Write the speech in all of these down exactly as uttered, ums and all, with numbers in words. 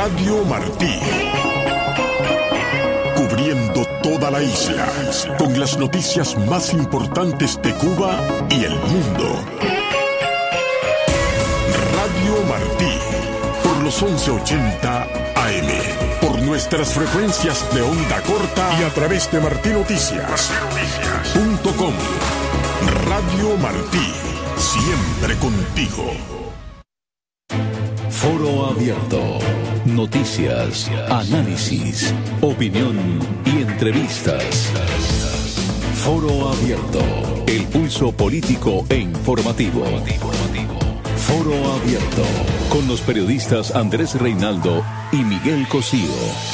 Radio Martí. Cubriendo toda la isla, con las noticias más importantes de Cuba y el mundo. Radio Martí, por los once ochenta A M, por nuestras frecuencias de onda corta y a través de martinoticias punto com. Radio Martí, siempre contigo. Foro Abierto. Noticias, análisis, opinión y entrevistas. Foro Abierto. El pulso político e informativo. Foro Abierto. Con los periodistas Andrés Reinaldo y Miguel Cosío.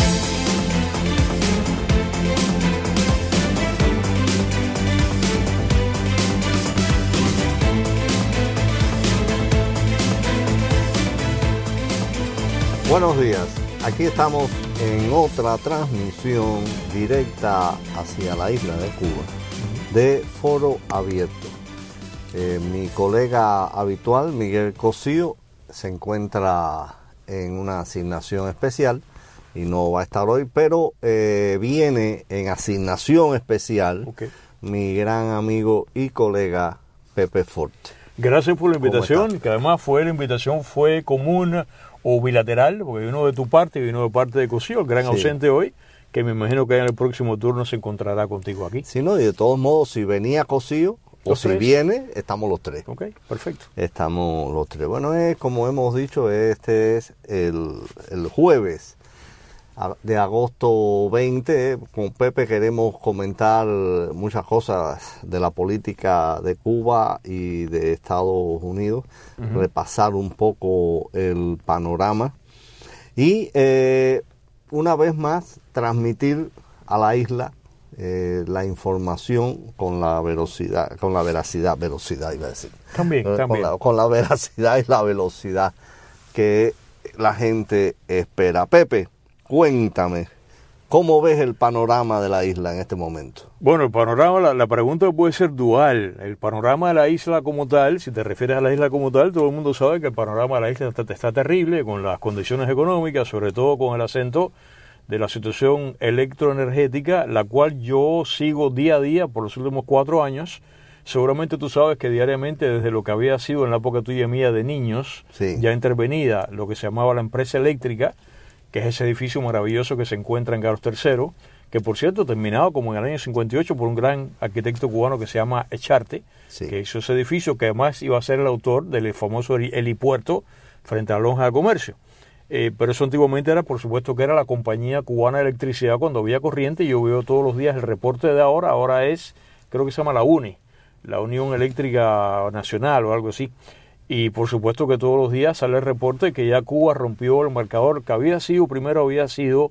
Buenos días, aquí estamos en otra transmisión directa hacia la isla de Cuba de Foro Abierto. Eh, mi colega habitual, Miguel Cosío, se encuentra en una asignación especial y no va a estar hoy, pero eh, viene en asignación especial okay. mi gran amigo y colega Pepe Forte. Gracias por la invitación, que además fue la invitación fue común o bilateral, porque vino de tu parte y vino de parte de Cosío, el gran sí. ausente hoy, que me imagino que en el próximo turno se encontrará contigo aquí. Sí, no, y de todos modos, si venía Cosío, o si tres? viene, estamos los tres. Ok, perfecto. Estamos los tres. Bueno, es como hemos dicho, este es el, el jueves de agosto veinte. Con Pepe queremos comentar muchas cosas de la política de Cuba y de Estados Unidos, uh-huh. repasar un poco el panorama y eh, una vez más transmitir a la isla eh, la información con la velocidad, con la veracidad, velocidad iba a decir. También, con también. La, con la veracidad y la velocidad que la gente espera. Pepe, cuéntame, ¿cómo ves el panorama de la isla en este momento? Bueno, el panorama, la, la pregunta puede ser dual. El panorama de la isla como tal, si te refieres a la isla como tal, todo el mundo sabe que el panorama de la isla está, está terrible, con las condiciones económicas, sobre todo con el acento de la situación electroenergética, la cual yo sigo día a día por los últimos cuatro años. Seguramente tú sabes que diariamente, desde lo que había sido en la época tuya y mía de niños, sí. ya intervenida lo que se llamaba la empresa eléctrica, que es ese edificio maravilloso que se encuentra en Carlos tercero, que por cierto terminado como en el año cincuenta y ocho por un gran arquitecto cubano que se llama Echarte, sí. que hizo ese edificio, que además iba a ser el autor del famoso helipuerto frente a la Lonja de Comercio. Eh, pero eso antiguamente era, por supuesto, que era la compañía cubana de electricidad cuando había corriente. Yo veo todos los días el reporte de ahora, ahora es, creo que se llama la U N E, la Unión Eléctrica Nacional o algo así. Y por supuesto que todos los días sale el reporte que ya Cuba rompió el marcador, que había sido, primero había sido,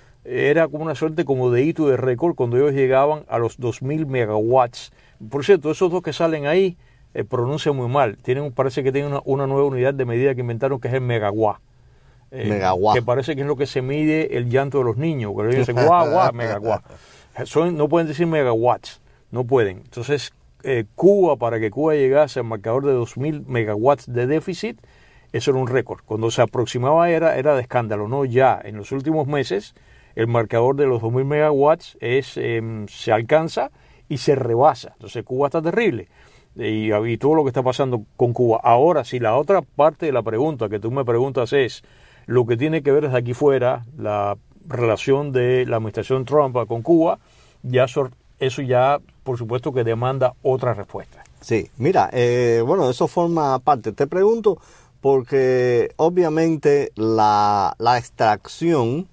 era como una suerte como de hito de récord cuando ellos llegaban a los dos mil megawatts. Por cierto, esos dos que salen ahí eh, pronuncian muy mal. Tienen, parece que tienen una, una nueva unidad de medida que inventaron que es el megawatt. Eh, megawatt. Que parece que es lo que se mide el llanto de los niños. Que ellos dicen guau, guau, megawatt. Son, no pueden decir megawatts, no pueden. Entonces, Eh, Cuba, para que Cuba llegase al marcador de dos mil megawatts de déficit, eso era un récord. Cuando se aproximaba era, era de escándalo, ¿no? Ya en los últimos meses el marcador de los dos mil megawatts es, eh, se alcanza y se rebasa. Entonces Cuba está terrible. Y, y todo lo que está pasando con Cuba. Ahora, si la otra parte de la pregunta que tú me preguntas es lo que tiene que ver desde aquí fuera, la relación de la administración Trump con Cuba, ya so, eso ya, por supuesto, que demanda otra respuesta. Sí, mira, eh, bueno, eso forma parte. Te pregunto porque obviamente la, la extracción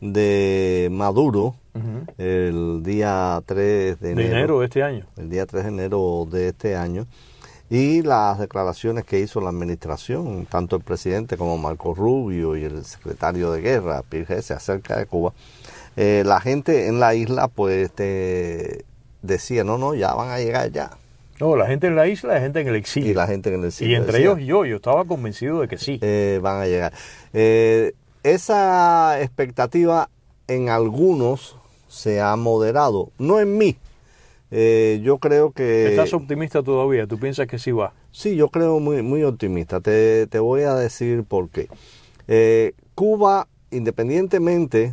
de Maduro uh-huh. el día tres de enero, de enero de este año, el día tres de enero de este año, y las declaraciones que hizo la administración, tanto el presidente como Marco Rubio y el secretario de Guerra, Pirgese, acerca de Cuba, eh, la gente en la isla pues te decía, no, no, ya van a llegar ya. No, la gente en la isla, la gente en el exilio. Y la gente en el exilio. Y entre decía, ellos yo, yo estaba convencido de que sí. Eh, van a llegar. Eh, esa expectativa en algunos se ha moderado, no en mí. Eh, yo creo que... ¿Estás optimista todavía? ¿Tú piensas que sí va? Sí, yo creo muy, muy optimista. Te, te voy a decir por qué. Eh, Cuba independientemente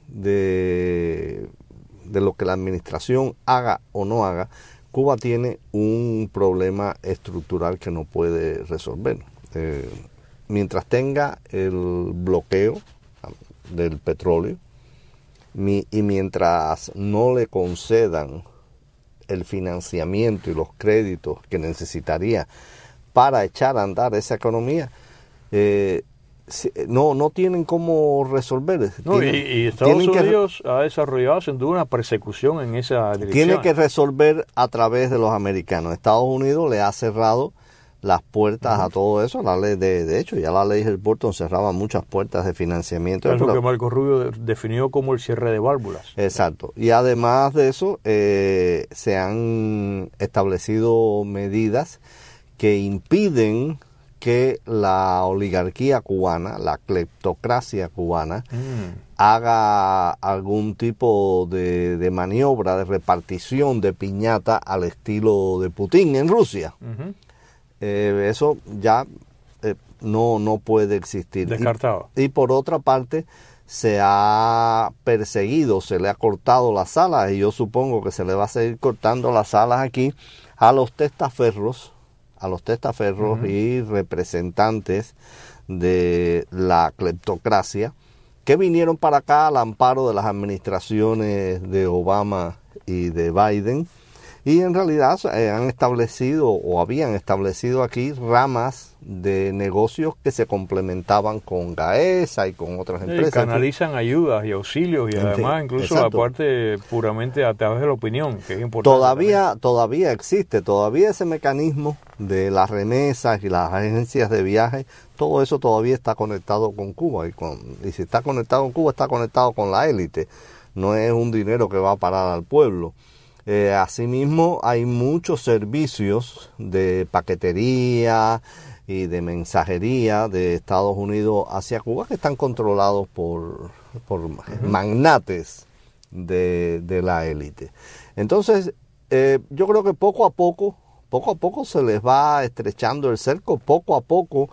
de, de lo que la administración haga o no haga, Cuba tiene un problema estructural que no puede resolver. Eh, mientras tenga el bloqueo del petróleo mi, y mientras no le concedan el financiamiento y los créditos que necesitaría para echar a andar esa economía, eh, no no tienen cómo resolver. No, tienen, y, y Estados Unidos que, ha desarrollado sin duda una persecución en esa dirección. Tiene que resolver a través de los americanos. Estados Unidos le ha cerrado las puertas uh-huh. a todo eso. La ley de, de hecho, ya la ley del Burton cerraba muchas puertas de financiamiento. Es lo que Marco Rubio definió como el cierre de válvulas. Exacto. Y además de eso, eh, se han establecido medidas que impiden que la oligarquía cubana, la cleptocracia cubana, mm. haga algún tipo de, de maniobra de repartición de piñata al estilo de Putin en Rusia. Uh-huh. Eh, eso ya eh, no, no puede existir. Descartado. Y, y por otra parte, se ha perseguido, se le ha cortado las alas, y yo supongo que se le va a seguir cortando las alas aquí a los testaferros, a los testaferros uh-huh. y representantes de la cleptocracia que vinieron para acá al amparo de las administraciones de Obama y de Biden, y en realidad eh, han establecido o habían establecido aquí ramas de negocios que se complementaban con Gaesa y con otras empresas. Y canalizan ayudas y auxilios y además incluso Exacto. la parte puramente a través de la opinión, que es importante. Todavía, también. todavía existe, todavía ese mecanismo de las remesas y las agencias de viaje, todo eso todavía está conectado con Cuba, y, con, y si está conectado con Cuba está conectado con la élite, no es un dinero que va a parar al pueblo. Eh, asimismo, hay muchos servicios de paquetería y de mensajería de Estados Unidos hacia Cuba que están controlados por, por uh-huh. magnates de, de la élite. Entonces, eh, yo creo que poco a poco, poco a poco se les va estrechando el cerco, poco a poco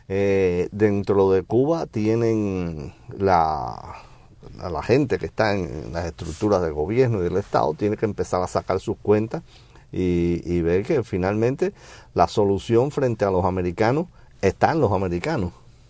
eh, dentro de Cuba tienen la... a la gente que está en las estructuras del gobierno y del Estado, tiene que empezar a sacar sus cuentas y, y ver que finalmente la solución frente a los americanos está en los americanos.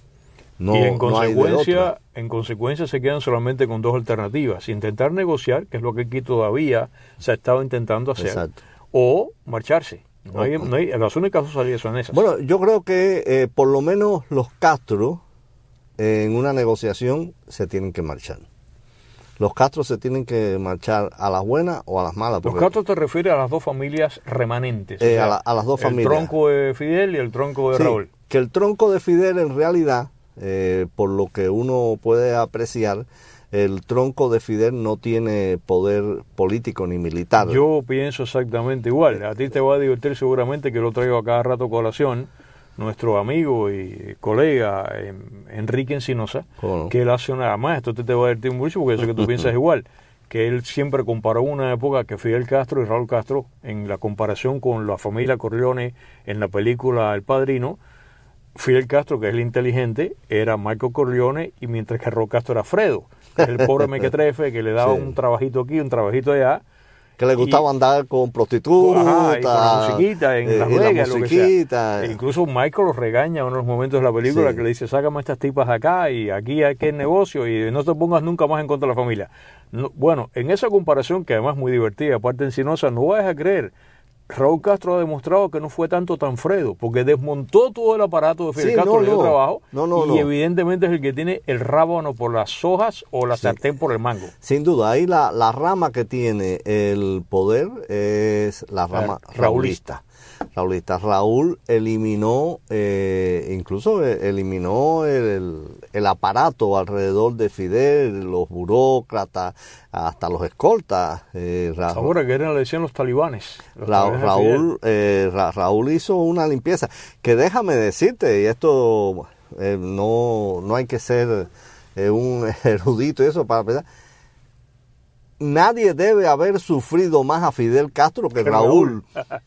No, y en no consecuencia, en consecuencia se quedan solamente con dos alternativas: intentar negociar, que es lo que aquí todavía se ha estado intentando hacer, Exacto. o marcharse. No hay, no hay, las únicas salidas son esas. Bueno, yo creo que eh, por lo menos los Castro eh, en una negociación se tienen que marchar. Los Castro se tienen que marchar a las buenas o a las malas. Los Castro te refiere a las dos familias remanentes. Eh, o sea, a, la, a las dos el familias. El tronco de Fidel y el tronco de sí, Raúl. Que el tronco de Fidel en realidad, eh, por lo que uno puede apreciar, el tronco de Fidel no tiene poder político ni militar. Yo pienso exactamente igual. A ti te va a divertir seguramente, que lo traigo a cada rato a colación, nuestro amigo y colega eh, Enrique Encinosa, ¿Cómo no? que él hace una más, esto te, te va a divertir mucho porque yo sé que tú piensas igual, que él siempre comparó una época que Fidel Castro y Raúl Castro, en la comparación con la familia Corleone en la película El Padrino. Fidel Castro, que es el inteligente, era Michael Corleone, y mientras que Raúl Castro era Fredo, que es el pobre mequetrefe que le daba sí. un trabajito aquí, un trabajito allá, que le gustaba y, andar con prostitutas, ajá, y con la musiquita en eh, Las Vegas, la musiquita. Lo que sea. E incluso Michael los regaña en unos momentos de la película, sí. que le dice: sácame estas tipas acá y aquí hay que negocio y no te pongas nunca más en contra de la familia. No, bueno, en esa comparación, que además es muy divertida, aparte Encinosa, no vas a creer, Raúl Castro ha demostrado que no fue tanto tan Fredo, porque desmontó todo el aparato de Fidel sí, Castro, no, le dio no. trabajo, no, no, y no. evidentemente es el que tiene el rábano por las hojas o la sí. sartén por el mango. Sin duda, ahí la, la rama que tiene el poder es la rama la, raulista. Raulista. Raúl eliminó, eh, incluso eliminó el, el aparato alrededor de Fidel, los burócratas, hasta los escoltas. Eh, Raúl, Ahora que eran, le decían los talibanes. Los Ra, talibanes Raúl, eh, Ra, Raúl hizo una limpieza, que déjame decirte, y esto eh, no, no hay que ser eh, un erudito y eso para pensar, nadie debe haber sufrido más a Fidel Castro que Raúl.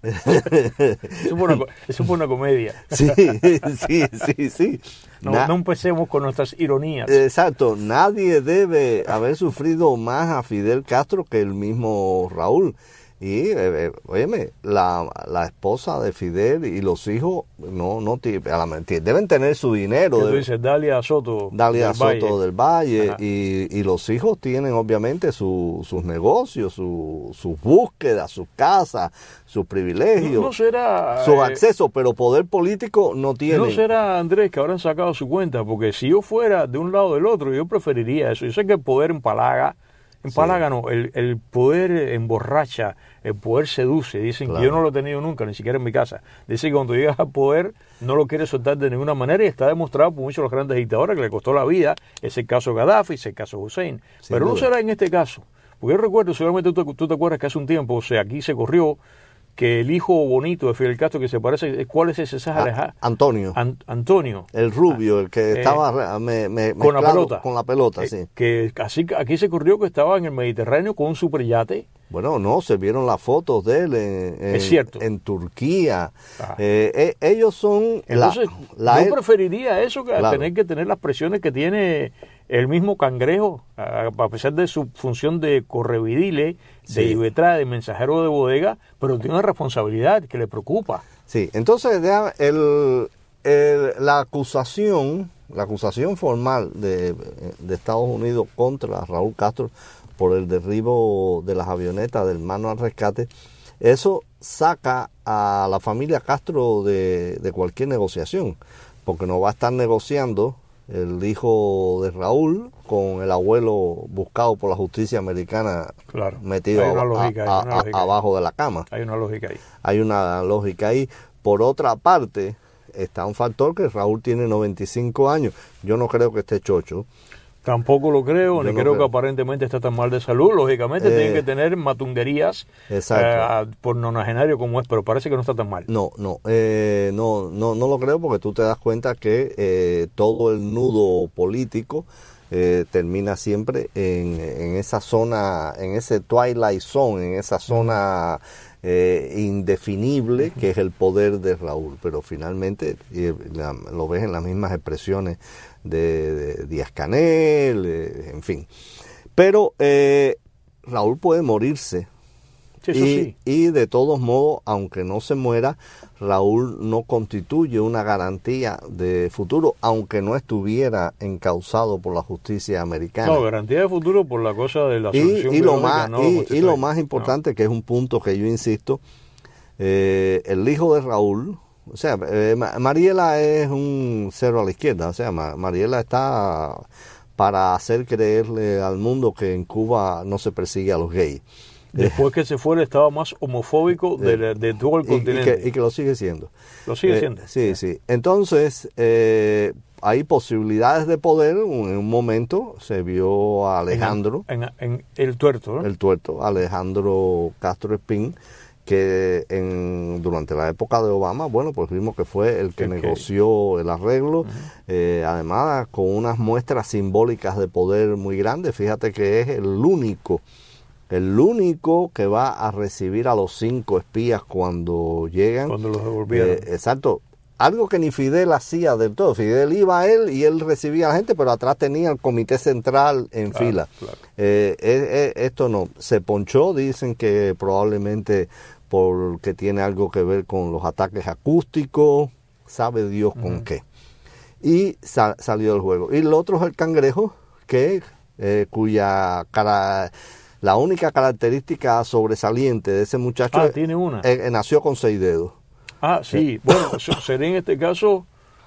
Eso fue una, eso fue una comedia. Sí, sí, sí, sí. No, Na- no empecemos con nuestras ironías. Exacto, nadie debe haber sufrido más a Fidel Castro que el mismo Raúl. Y, eh, óyeme, la, la esposa de Fidel y los hijos no, no ti- a la mentira, deben tener su dinero. ¿Qué tú deben- dices? Dalia Soto. Dalia del Soto Valle. del Valle, Ajá. y, y los hijos tienen obviamente su- sus negocios, su- sus búsquedas, sus casas, sus privilegios, No, no será. sus eh, accesos, pero poder político no tienen. No será, Andrés, que habrán sacado su cuenta, porque si yo fuera de un lado o del otro, yo preferiría eso. Yo sé que el poder empalaga, empalaga no, el, el poder emborracha, el poder seduce. Dicen Claro. que yo no lo he tenido nunca, ni siquiera en mi casa. Dicen que cuando llegas al poder no lo quieres soltar de ninguna manera, y está demostrado por muchos de los grandes dictadores que le costó la vida. Es el caso de Gaddafi, es el caso de Hussein. Sin Pero no duda. será en este caso. Porque yo recuerdo, seguramente tú, te- tú te acuerdas que hace un tiempo, o sea, aquí se corrió que el hijo bonito de Fidel Castro, que se parece, ¿cuál es ese? Esa A- Aleja- Antonio, An- Antonio. el rubio, el que eh, estaba re- me- me- con la mezclado pelota. con la pelota, Eh, sí. Que así, aquí se corrió que estaba en el Mediterráneo con un superyate. Bueno, no, se vieron las fotos de él en, en- Es cierto. en Turquía. Ajá. Eh, eh, ellos son la- Entonces, la, yo preferiría eso que Claro. tener que tener las presiones que tiene el mismo cangrejo, a, a pesar de su función de correvidile, de Sí. ibetra, de mensajero de bodega, pero tiene una responsabilidad que le preocupa. Sí, entonces déjame- el, el- la acusación, la acusación formal de, de Estados Unidos contra Raúl Castro por el derribo de las avionetas del Mano al Rescate, eso saca a la familia Castro de, de cualquier negociación, porque no va a estar negociando el hijo de Raúl con el abuelo buscado por la justicia americana, Claro. metido Hay una a- lógica ahí, a- una a- lógica ahí. abajo de la cama. Hay una lógica ahí. Hay una lógica ahí. Por otra parte, está un factor que Raúl tiene noventa y cinco años. Yo no creo que esté chocho. Tampoco lo creo, Yo ni no creo, creo. que aparentemente está tan mal de salud. Lógicamente Eh, tienen que tener matunderías exacto. eh, por nonagenario como es, pero parece que no está tan mal. No, no, eh, no, no, no lo creo, porque tú te das cuenta que eh, todo el nudo político eh, termina siempre en, en esa zona, en ese twilight zone, en esa zona eh, indefinible que es el poder de Raúl. Pero finalmente eh, la- lo ves en las mismas expresiones de, de Díaz Canel, eh, en fin. Pero eh, Raúl puede morirse. Sí, eso y, sí. y de todos modos, aunque no se muera, Raúl no constituye una garantía de futuro, aunque no estuviera encausado por la justicia americana. No, garantía de futuro por la cosa de la y, solución y lo biológica, más, no y, y constituye. lo más importante, que es un punto que yo insisto, eh, el hijo de Raúl, o sea, eh, Ma- Mariela es un cero a la izquierda, o sea, Ma- Mariela está para hacer creerle al mundo que en Cuba no se persigue a los gays. Después que se fue el estado más homofóbico de, la- de todo el Y- y, continente. que, y que lo sigue siendo. Lo sigue Eh, siendo. Sí, sí. Entonces, eh, hay posibilidades de poder. Un- En un momento se vio a Alejandro, En, en- en el tuerto, ¿no? el tuerto, Alejandro Castro Espín, que en, durante la época de Obama, bueno, pues vimos que fue el que El que- negoció el arreglo, eh, además con unas muestras simbólicas de poder muy grandes. Fíjate que es el único, el único que va a recibir a los cinco espías cuando llegan. Cuando los devolvieron. Eh, exacto. Algo que ni Fidel hacía del todo. Fidel iba a él y él recibía a la gente, pero atrás tenía el comité central en Claro, fila. claro. Eh, eh, eh, esto no. Se ponchó, dicen que probablemente porque tiene algo que ver con los ataques acústicos, sabe Dios con qué. Y sa- salió del juego. Y el otro es el cangrejo, que eh, cuya cara, la única característica sobresaliente de ese muchacho Ah, es- tiene una. eh, eh, nació con seis dedos. Ah, sí. Bueno, so- sería en este caso,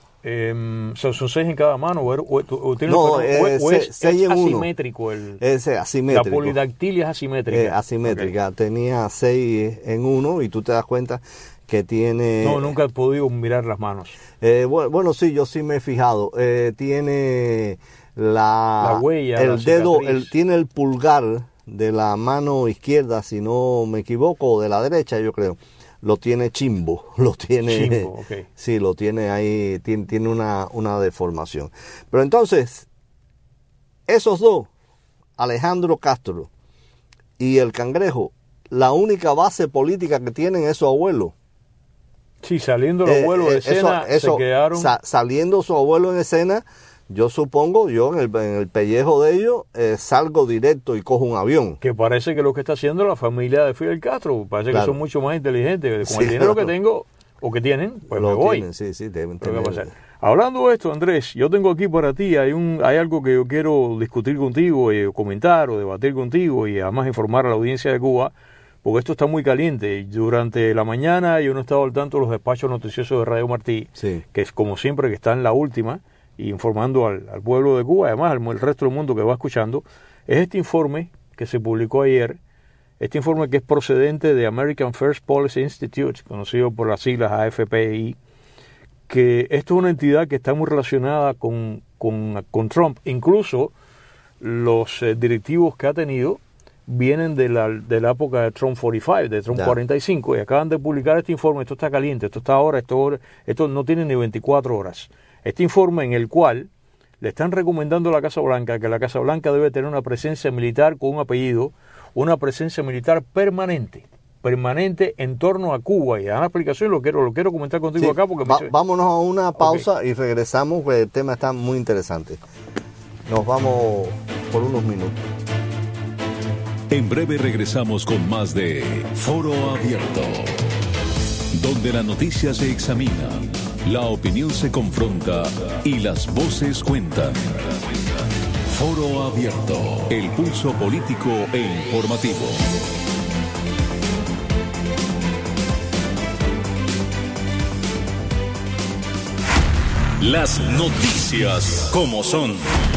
eh, son, son seis en cada mano, o, o- o tiene- No, o- o- eh, o se- es, seis es en uno. asimétrico. El, Es eh, la asimétrico. polidactilia es asimétrica. Eh, asimétrica. Tenía seis en uno y tú te das cuenta que tiene... Ok. No, nunca he podido mirar las manos. Eh, bueno, bueno, sí, yo sí me he fijado. Eh, tiene la, La huella, el la dedo, cicatriz. el, tiene el pulgar de la mano izquierda, si no me equivoco, o de la derecha, yo creo. Lo tiene chimbo, lo tiene, Chimbo, ok. sí, lo tiene ahí, tiene, tiene una, una deformación. Pero entonces, esos dos, Alejandro Castro y el cangrejo, la única base política que tienen es su abuelo. Sí, saliendo los abuelos eh, eh, de escena, eso, eso, se quedaron... Sa saliendo su abuelo en escena, yo supongo, yo en el, en el pellejo de ellos, eh, salgo directo y cojo un avión. Que parece que lo que está haciendo la familia de Fidel Castro, parece claro. que son mucho más inteligentes. Con sí, el dinero claro. que tengo, o que tienen, pues lo me voy. Tienen, sí, sí, deben tener. Hablando de esto, Andrés, yo tengo aquí para ti, hay un hay algo que yo quiero discutir contigo, eh, comentar o debatir contigo y además informar a la audiencia de Cuba, porque esto está muy caliente. Durante la mañana yo no he estado al tanto de los despachos noticiosos de Radio Martí, sí. que es como siempre que está en la última, informando al, al pueblo de Cuba, además al el resto del mundo que va escuchando, es este informe que se publicó ayer, este informe que es procedente de American First Policy Institute, conocido por las siglas A F P I, que esto es una entidad que está muy relacionada con, con, con Trump. Incluso los eh, directivos que ha tenido vienen de la, de la época de Trump cuarenta y cinco, de Trump yeah. cuarenta y cinco, y acaban de publicar este informe. Esto está caliente, esto está ahora, esto, esto no tiene ni veinticuatro horas. Este informe en el cual le están recomendando a la Casa Blanca que la Casa Blanca debe tener una presencia militar con un apellido, una presencia militar permanente, permanente en torno a Cuba. Y a una explicación lo quiero, lo quiero comentar contigo sí, acá. Porque va, me... Vámonos a una pausa okay. y regresamos, porque el tema está muy interesante. Nos vamos por unos minutos. En breve regresamos con más de Foro Abierto, donde la noticia se examina, la opinión se confronta y las voces cuentan. Foro Abierto, el pulso político e informativo. Las noticias como son.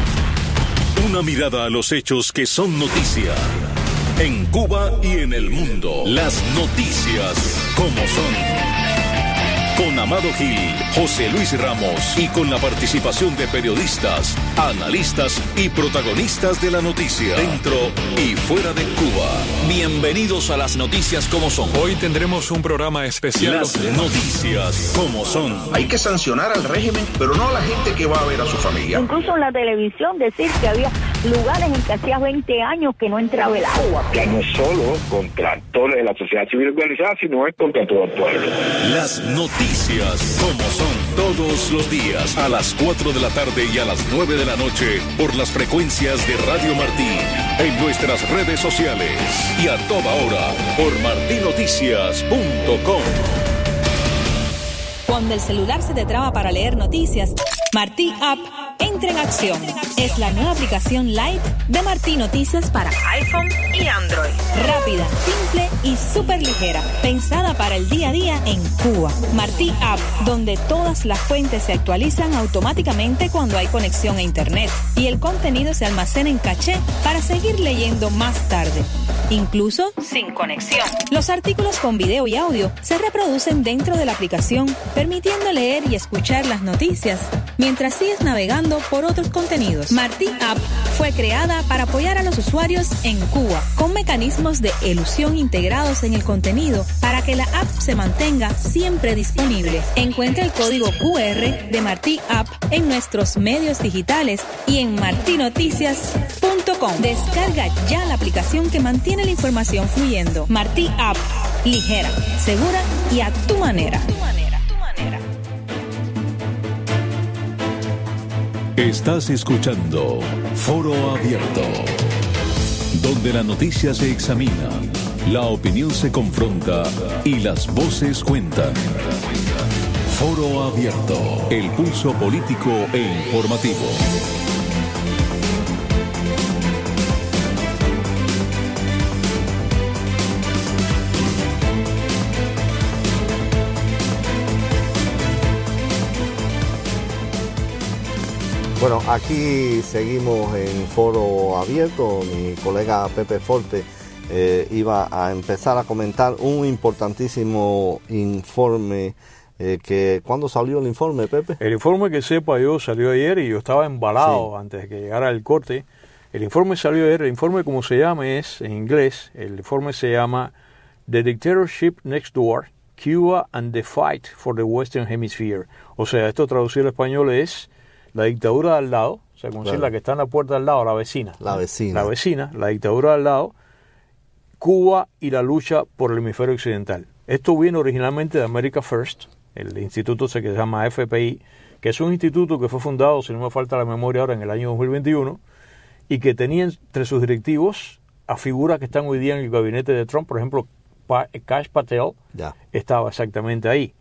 Una mirada a los hechos que son noticia. En Cuba y en el mundo. Las noticias como son. Con Amado Gil, José Luis Ramos y con la participación de periodistas, analistas y protagonistas de la noticia, dentro y fuera de Cuba. Bienvenidos a Las Noticias como son. Hoy tendremos un programa especial. Las noticias como son. Hay que sancionar al régimen, pero no a la gente que va a ver a su familia. Incluso en la televisión decir que había lugares en que hacía veinte años que no entraba el agua. Ya no solo contra toda la sociedad civil organizada, sino es contra todo el pueblo. Las noticias como son, todos los días a las cuatro de la tarde y a las nueve de la noche por las frecuencias de Radio Martí, en nuestras redes sociales y a toda hora por martí noticias punto com. Cuando el celular se te traba para leer noticias, Martí App entra en acción. Es la nueva aplicación Lite de Martí Noticias para iPhone y Android. Rápida, simple y súper ligera. Pensada para el día a día en Cuba. Martí App, donde todas las fuentes se actualizan automáticamente cuando hay conexión a Internet. Y el contenido se almacena en caché para seguir leyendo más tarde. Incluso sin conexión. Los artículos con video y audio se reproducen dentro de la aplicación, permitiendo leer y escuchar las noticias mientras sigues navegando por otros contenidos. Martí App fue creada para apoyar a los usuarios en Cuba, con mecanismos de elusión integrados en el contenido para que la app se mantenga siempre disponible. Encuentra el código Q R de Martí App en nuestros medios digitales y en martí noticias punto com. Descarga ya la aplicación que mantiene la información fluyendo. Martí App, ligera, segura y a tu manera. Estás escuchando Foro Abierto, donde la noticia se examina, la opinión se confronta y las voces cuentan. Foro Abierto, el pulso político e informativo. Bueno, aquí seguimos en Foro Abierto. Mi colega Pepe Forte eh, iba a empezar a comentar un importantísimo informe eh, que... ¿Cuándo salió el informe, Pepe? El informe, que sepa yo, salió ayer y yo estaba embalado sí. antes de que llegara el corte. El informe salió ayer. El informe, como se llama, es en inglés. El informe se llama The Dictatorship Next Door, Cuba and the Fight for the Western Hemisphere. O sea, esto traducido al español es la dictadura de al lado, o sea, como claro. decir la que está en la puerta al lado, la vecina. La vecina. La vecina, la dictadura de al lado, Cuba y la lucha por el hemisferio occidental. Esto viene originalmente de America First, el instituto que se llama F P I, que es un instituto que fue fundado, si no me falta la memoria ahora, en el año dos mil veintiuno, y que tenía entre sus directivos a figuras que están hoy día en el gabinete de Trump. Por ejemplo, pa- Kash Patel ya. estaba exactamente ahí.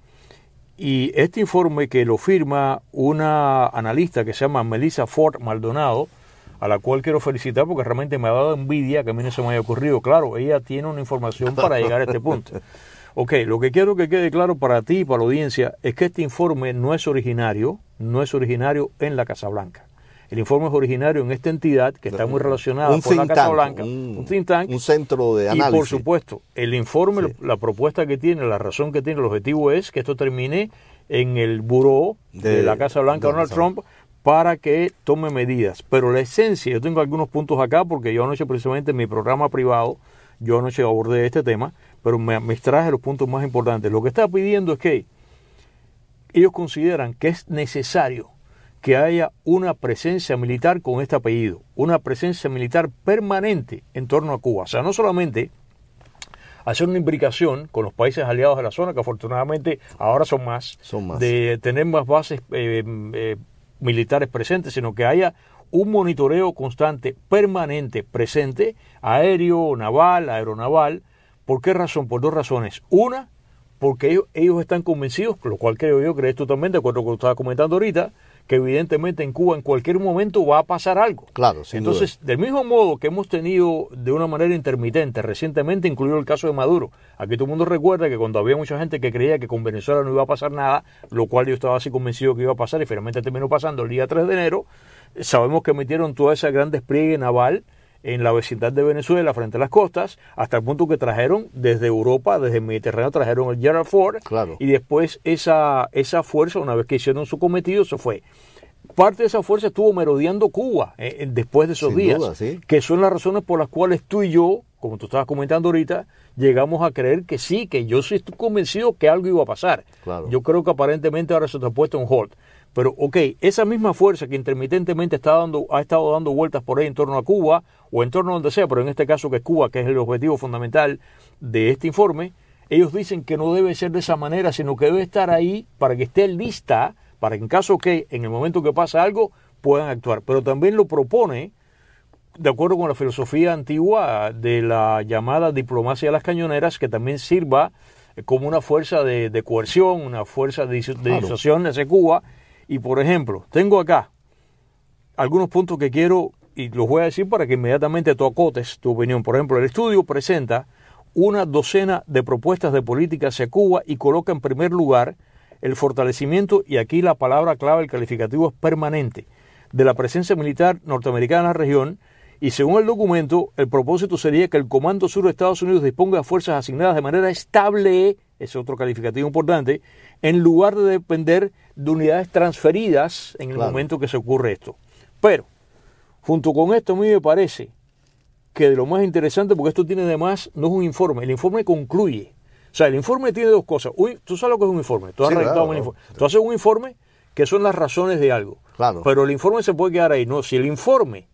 Y este informe, que lo firma una analista que se llama Melissa Ford Maldonado, a la cual quiero felicitar porque realmente me ha dado envidia que a mí no se me haya ocurrido. Claro, ella tiene una información para llegar a este punto. Ok, lo que quiero que quede claro para ti y para la audiencia es que este informe no es originario, no es originario en la Casa Blanca. El informe es originario en esta entidad que está muy relacionada con la Casa Blanca, un, un think tank, un centro de análisis. Y por supuesto, el informe, sí. la propuesta que tiene, la razón que tiene, el objetivo es que esto termine en el buró de, de la Casa Blanca de Donald Trump para que tome medidas. Pero la esencia, yo tengo algunos puntos acá porque yo anoche precisamente en mi programa privado, yo anoche abordé este tema, pero me, me extraje los puntos más importantes. Lo que está pidiendo es que ellos consideran que es necesario que haya una presencia militar con este apellido, una presencia militar permanente en torno a Cuba. O sea, no solamente hacer una imbricación con los países aliados de la zona, que afortunadamente ahora son más, son más. de tener más bases eh, eh, militares presentes, sino que haya un monitoreo constante, permanente, presente, aéreo, naval, aeronaval. ¿Por qué razón? Por dos razones. Una, porque ellos, ellos están convencidos, lo cual creo yo, crees tú también, de acuerdo con lo que estaba comentando ahorita, que evidentemente en Cuba en cualquier momento va a pasar algo. Claro, sin Entonces, duda. del mismo modo que hemos tenido de una manera intermitente recientemente, incluido el caso de Maduro, aquí todo el mundo recuerda que cuando había mucha gente que creía que con Venezuela no iba a pasar nada, lo cual yo estaba así convencido que iba a pasar y finalmente terminó pasando el día tres de enero, sabemos que metieron toda esa gran despliegue naval en la vecindad de Venezuela frente a las costas, hasta el punto que trajeron desde Europa, desde el Mediterráneo, trajeron el Gerald Ford, claro. Y después esa, esa fuerza, una vez que hicieron su cometido, se fue. Parte de esa fuerza estuvo merodeando Cuba eh, después de esos Sin días, duda, ¿sí? Que son las razones por las cuales tú y yo, como tú estabas comentando ahorita, llegamos a creer que sí, que yo sí estoy convencido que algo iba a pasar. Claro. Yo creo que aparentemente ahora se te ha puesto un hold. Pero, ok, esa misma fuerza que intermitentemente está dando, ha estado dando vueltas por ahí en torno a Cuba, o en torno a donde sea, pero en este caso que es Cuba, que es el objetivo fundamental de este informe, ellos dicen que no debe ser de esa manera, sino que debe estar ahí para que esté lista, para que en caso que, en el momento que pasa algo, puedan actuar. Pero también lo propone, de acuerdo con la filosofía antigua de la llamada diplomacia de las cañoneras, que también sirva como una fuerza de, de coerción, una fuerza de, de claro. disuasión hacia Cuba. Y, por ejemplo, tengo acá algunos puntos que quiero, y los voy a decir para que inmediatamente tú acotes tu opinión. Por ejemplo, el estudio presenta una docena de propuestas de política hacia Cuba y coloca en primer lugar el fortalecimiento, y aquí la palabra clave, el calificativo es permanente, de la presencia militar norteamericana en la región. Y según el documento, el propósito sería que el Comando Sur de Estados Unidos disponga de fuerzas asignadas de manera estable, ese otro calificativo importante, en lugar de depender de unidades transferidas en el claro. momento que se ocurre esto. Pero, junto con esto, a mí me parece que de lo más interesante, porque esto tiene además, no es un informe, el informe concluye. O sea, el informe tiene dos cosas. Uy, tú sabes lo que es un informe, tú has sí, redactado claro, un no. informe. Tú haces un informe que son las razones de algo. Claro. Pero el informe se puede quedar ahí. No, si el informe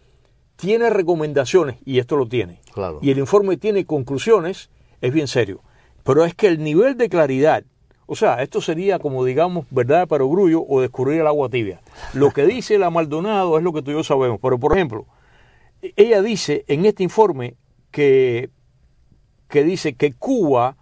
tiene recomendaciones, y esto lo tiene, claro. y el informe tiene conclusiones, es bien serio. Pero es que el nivel de claridad, o sea, esto sería como, digamos, verdad para orgullo o descubrir el agua tibia. Lo que dice la Maldonado es lo que tú y yo sabemos. Pero, por ejemplo, ella dice en este informe que, que dice que Cuba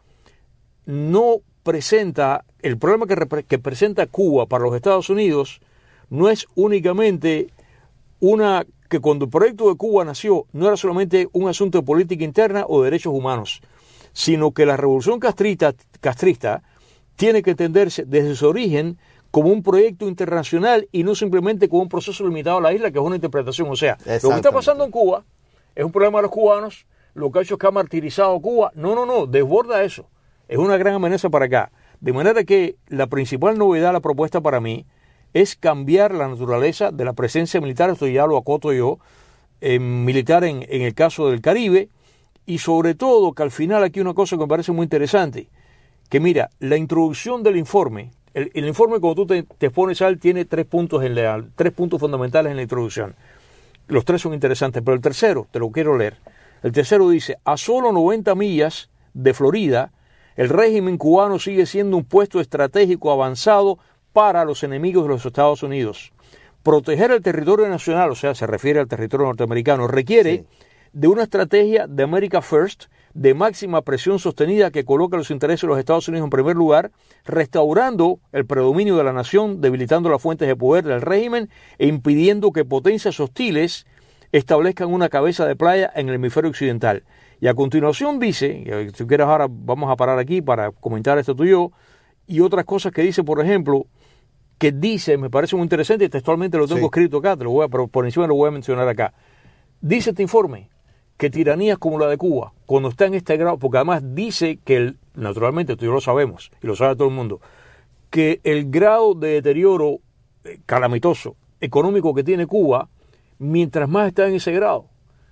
no presenta, el problema que, repre, que presenta Cuba para los Estados Unidos no es únicamente una, que cuando el proyecto de Cuba nació no era solamente un asunto de política interna o de derechos humanos, sino que la revolución castrista, castrista tiene que entenderse desde su origen como un proyecto internacional y no simplemente como un proceso limitado a la isla, que es una interpretación. O sea, lo que está pasando en Cuba es un problema de los cubanos, lo que ha hecho es que ha martirizado a Cuba. No, no, no, desborda eso. Es una gran amenaza para acá. De manera que la principal novedad de la propuesta para mí es cambiar la naturaleza de la presencia militar, esto ya lo acoto yo, eh, militar en, en el caso del Caribe, y sobre todo que al final aquí una cosa que me parece muy interesante, que mira, la introducción del informe, el, el informe cuando tú te, te pones al tiene tres puntos, en la, tres puntos fundamentales en la introducción. Los tres son interesantes, pero el tercero, te lo quiero leer. El tercero dice, a solo noventa millas de Florida, el régimen cubano sigue siendo un puesto estratégico avanzado para los enemigos de los Estados Unidos. Proteger el territorio nacional, o sea, se refiere al territorio norteamericano, requiere sí. de una estrategia de America First, de máxima presión sostenida que coloca los intereses de los Estados Unidos en primer lugar, restaurando el predominio de la nación, debilitando las fuentes de poder del régimen e impidiendo que potencias hostiles establezcan una cabeza de playa en el hemisferio occidental. Y a continuación dice, si quieres ahora vamos a parar aquí para comentar esto tú y yo, y otras cosas que dice, por ejemplo, que dice, me parece muy interesante y textualmente lo tengo sí. escrito acá, te lo voy a, pero por encima lo voy a mencionar acá. Dice este informe que tiranías como la de Cuba, cuando está en este grado, porque además dice que, el, naturalmente, tú y yo lo sabemos, y lo sabe todo el mundo, que el grado de deterioro calamitoso económico que tiene Cuba, mientras más está en ese grado,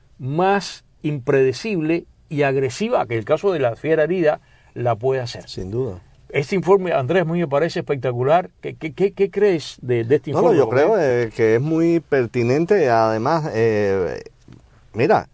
más impredecible y agresiva, que el caso de la fiera herida la puede hacer. Sin duda. Este informe, Andrés, a mí me parece espectacular. ¿Qué, qué, qué, qué crees de, de este informe? No, no, yo creo eh, que es muy pertinente. Además, eh, mira,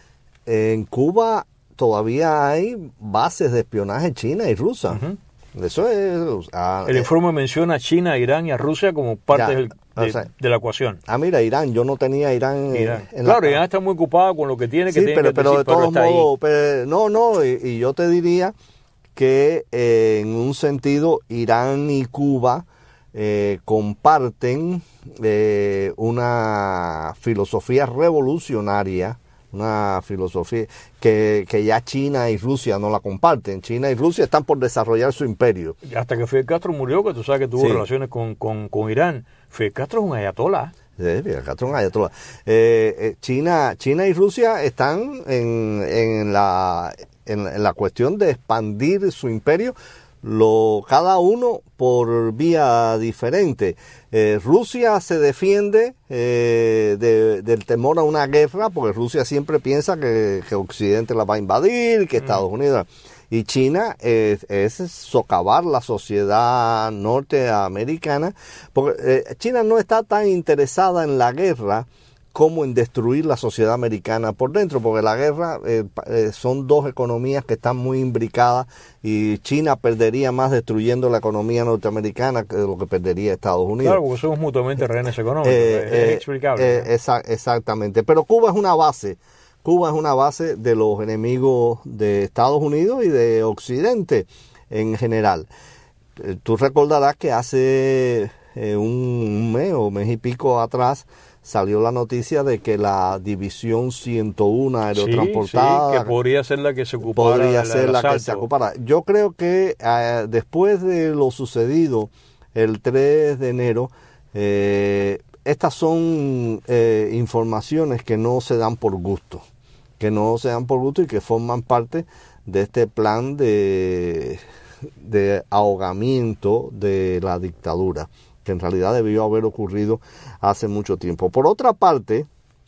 en Cuba todavía hay bases de espionaje china y rusa. Uh-huh. Eso es... Ah, el informe eh, menciona a China, a Irán y a Rusia como parte ya, del, de, o sea, de la ecuación. Ah, mira, Irán, yo no tenía Irán... Irán. En claro, la... Irán está muy ocupado con lo que tiene, que sí, tiene pero, que pero decir, de todos pero modos, pero, no, no, y, y yo te diría que eh, en un sentido Irán y Cuba eh, comparten eh, una filosofía revolucionaria, una filosofía que, que ya China y Rusia no la comparten. China y Rusia están por desarrollar su imperio. Hasta que Fidel Castro murió, que tú sabes que tuvo sí. relaciones con, con, con Irán. Fidel Castro es un ayatolá. Sí, Fidel Castro es un ayatolá. Eh, eh, China, China y Rusia están en, en, la, en, en la cuestión de expandir su imperio, lo, cada uno por vía diferente. Eh, Rusia se defiende eh, de, del temor a una guerra, porque Rusia siempre piensa que, que Occidente la va a invadir, que Estados mm. Unidos... Y China es, es socavar la sociedad norteamericana, porque eh, China no está tan interesada en la guerra como en destruir la sociedad americana por dentro, porque la guerra eh, eh, son dos economías que están muy imbricadas y China perdería más destruyendo la economía norteamericana que lo que perdería Estados Unidos. Claro, porque somos mutuamente rehenes económicos, eh, es eh, inexplicable. Eh, ¿no? exa- exactamente, pero Cuba es una base. Cuba es una base de los enemigos de Estados Unidos y de Occidente en general. Eh, tú recordarás que hace eh, un, un mes o mes y pico atrás salió la noticia de que la División ciento uno aerotransportada... Sí, sí, que podría ser la que se ocupara Podría del, ser del la que se ocupara. Yo creo que eh, después de lo sucedido el tres de enero... Eh, estas son eh, informaciones que no se dan por gusto, que no se dan por gusto y que forman parte de este plan de, de ahogamiento de la dictadura, que en realidad debió haber ocurrido hace mucho tiempo. Por otra parte,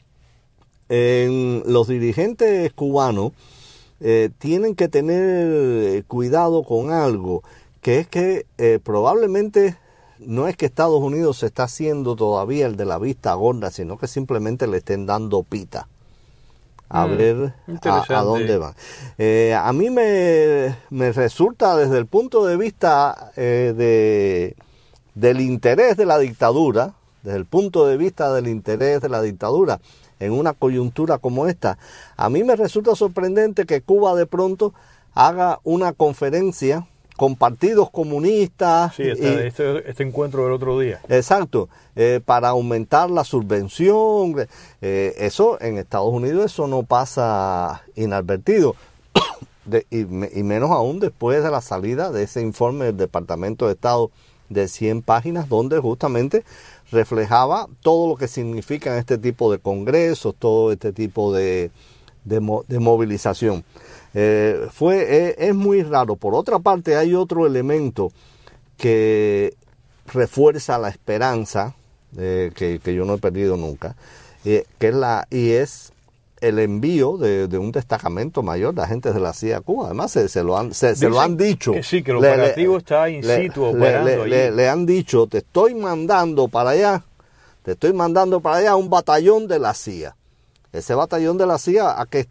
en los dirigentes cubanos eh, tienen que tener cuidado con algo, que es que eh, probablemente... no es que Estados Unidos se está haciendo todavía el de la vista gorda, sino que simplemente le estén dando pita a mm, ver a, a dónde van. Eh, a mí me, me resulta desde el punto de vista eh, de, del interés de la dictadura, desde el punto de vista del interés de la dictadura en una coyuntura como esta, a mí me resulta sorprendente que Cuba de pronto haga una conferencia con partidos comunistas. Sí, este, y, este, este encuentro del otro día. Exacto, eh, para aumentar la subvención. Eh, eso en Estados Unidos eso no pasa inadvertido. De, y, y menos aún después de la salida de ese informe del Departamento de Estado de cien páginas, donde justamente reflejaba todo lo que significan este tipo de congresos, todo este tipo de, de, de movilización. Eh, fue eh, es muy raro. Por otra parte, hay otro elemento que refuerza la esperanza eh, que, que yo no he perdido nunca, eh, que es la y es el envío de, de un destacamento mayor de agentes de la C I A a Cuba. Además se, se lo han se, se lo han dicho que sí, que el le, operativo le, está in situ le, operando le, allí. Le, le han dicho, te estoy mandando para allá te estoy mandando para allá un batallón de la C I A. Ese batallón de la C I A, ¿a qué está?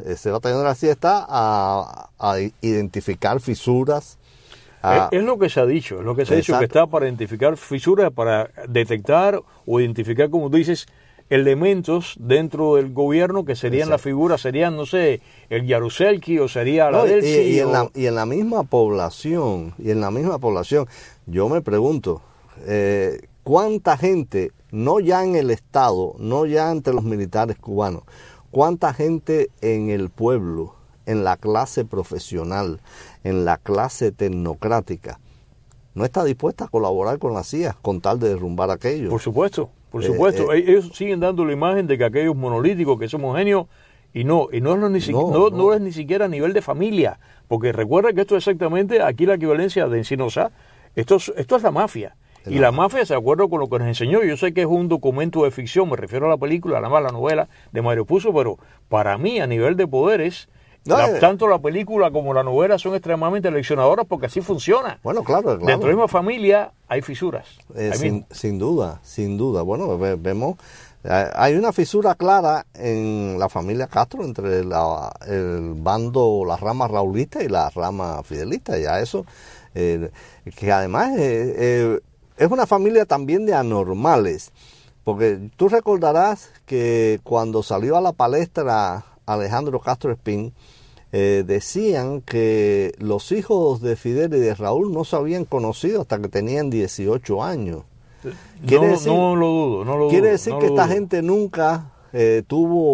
ese batallón de la C I A está a, a identificar fisuras. A, es, es lo que se ha dicho, es lo que se ha dicho, que está para identificar fisuras, para detectar o identificar, como tú dices, elementos dentro del gobierno que serían las figuras, serían, no sé, el Jaruzelski o sería la no, Delcy. Y, y, o... en la, y en la misma población, y en la misma población, yo me pregunto, eh, ¿cuánta gente, no ya en el Estado, no ya entre los militares cubanos, cuánta gente en el pueblo, en la clase profesional, en la clase tecnocrática, no está dispuesta a colaborar con la C I A con tal de derrumbar aquello? Por supuesto, por supuesto. Eh, eh, Ellos siguen dando la imagen de que aquellos monolíticos, que son homogéneos, y no, y no es, lo ni si, no, no, no. no es ni siquiera a nivel de familia, porque recuerda que esto es exactamente aquí la equivalencia de Encinosa, esto es, esto es la mafia. Y la mafia, de acuerdo con lo que nos enseñó, yo sé que es un documento de ficción, me refiero a la película, nada más la novela de Mario Puzo, pero para mí, a nivel de poderes, no, la, eh, tanto la película como la novela son extremadamente leccionadoras porque así funciona. Bueno, claro, claro. Dentro de la misma familia hay fisuras. Eh, sin, sin duda, sin duda. Bueno, ve, vemos, eh, hay una fisura clara en la familia Castro entre la, el bando, la rama raulista y la rama fidelista. Ya eso, eh, que además eh, eh, es una familia también de anormales. Porque tú recordarás que cuando salió a la palestra Alejandro Castro Espín, eh, decían que los hijos de Fidel y de Raúl no se habían conocido hasta que tenían dieciocho años. No, decir, no lo dudo, no lo Quiere dudo, decir no que lo esta dudo. gente nunca eh,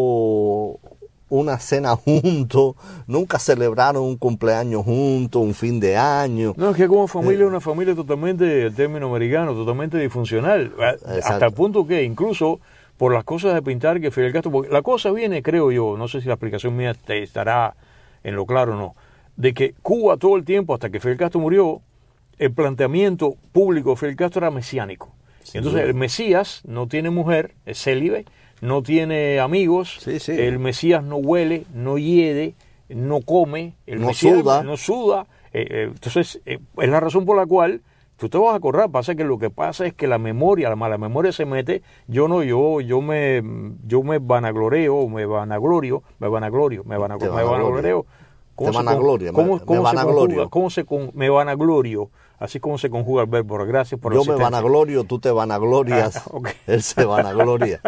tuvo una cena juntos, nunca celebraron un cumpleaños juntos, un fin de año. No, es que como familia es eh, una familia totalmente, el término americano, totalmente disfuncional, exacto. Hasta el punto que incluso por las cosas de pintar que Fidel Castro, porque la cosa viene, creo yo, no sé si la explicación mía te estará en lo claro o no, de que Cuba todo el tiempo, hasta que Fidel Castro murió, el planteamiento público de Fidel Castro era mesiánico. Sí, entonces el Mesías no tiene mujer, es célibe, no tiene amigos, sí, sí. El Mesías no huele, no hiede, no come, el no Mesías suda. no suda. Eh, eh, entonces eh, es la razón por la cual tú te vas a acordar, pasa que lo que pasa es que la memoria, la mala memoria se mete, yo no, yo yo me yo me vanagloreo, me vanaglorio, me vanaglorio, me vanaglorio, me vanagloreo. ¿Cómo se vanagloria, ¿Cómo, me, cómo me se vanaglorio. conjuga? ¿Cómo se con, me vanaglorio? Así como se conjuga el verbo. Gracias por la Yo asistencia. me vanaglorio, tú te vanaglorias. Ah, okay. Él se vanagloria.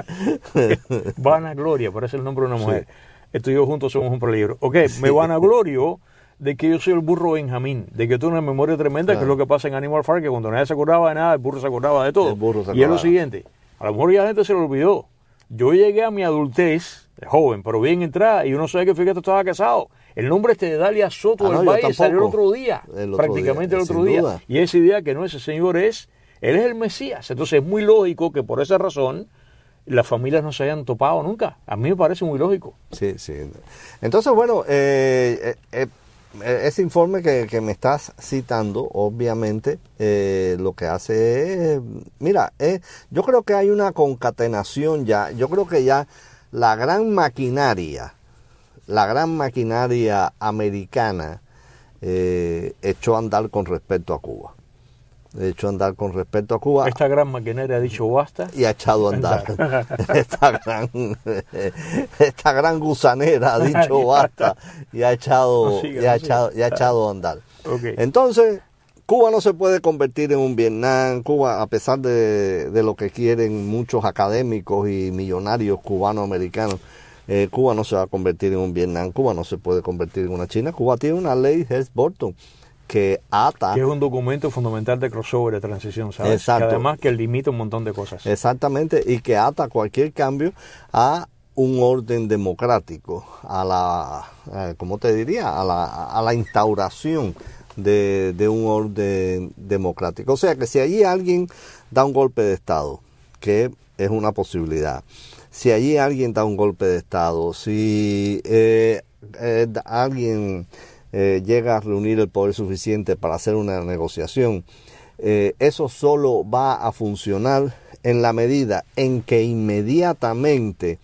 Vanagloria, parece el nombre de una mujer. Sí. Tú y yo juntos somos un peligro. Ok, sí. Me vanaglorio de que yo soy el burro Benjamín, de que tengo una memoria tremenda, claro. Que es lo que pasa en Animal Farm, que cuando nadie se acordaba de nada, el burro se acordaba de todo. El burro se y es lo siguiente, a lo mejor ya la gente se lo olvidó. Yo llegué a mi adultez, joven, pero bien entrada, y uno sabe que Fidel estaba casado. El nombre este de Dalia Soto ah, del no, Valle salió el otro día, el otro prácticamente día, el otro día. Duda. Y esa idea que no, ese señor es, él es el Mesías. Entonces es muy lógico que por esa razón las familias no se hayan topado nunca. A mí me parece muy lógico. Sí, sí. Entonces, bueno, eh, eh, eh, ese informe que, que me estás citando, obviamente, eh, lo que hace es, mira, eh, yo creo que hay una concatenación ya, yo creo que ya la gran maquinaria, la gran maquinaria americana eh, echó a andar con respecto a Cuba. Echó a andar con respecto a Cuba. Esta gran maquinaria ha dicho basta. Y ha echado a andar. esta, gran, esta gran gusanera ha dicho basta y ha echado, no siga, y ha no echado, y ha echado a andar. Okay. Entonces, Cuba no se puede convertir en un Vietnam. Cuba, a pesar de, de lo que quieren muchos académicos y millonarios cubano-americanos, Eh, Cuba no se va a convertir en un Vietnam, Cuba no se puede convertir en una China. Cuba tiene una ley Helms-Burton que ata... Que es un documento fundamental de crossover, de transición, ¿sabes? Exacto. Que además que limita un montón de cosas. Exactamente, y que ata cualquier cambio a un orden democrático, a la, eh, ¿cómo te diría? A la, a la instauración de, de un orden democrático. O sea que si allí alguien da un golpe de Estado, que es una posibilidad, si allí alguien da un golpe de Estado, si eh, eh, alguien eh, llega a reunir el poder suficiente para hacer una negociación, eh, eso solo va a funcionar en la medida en que inmediatamente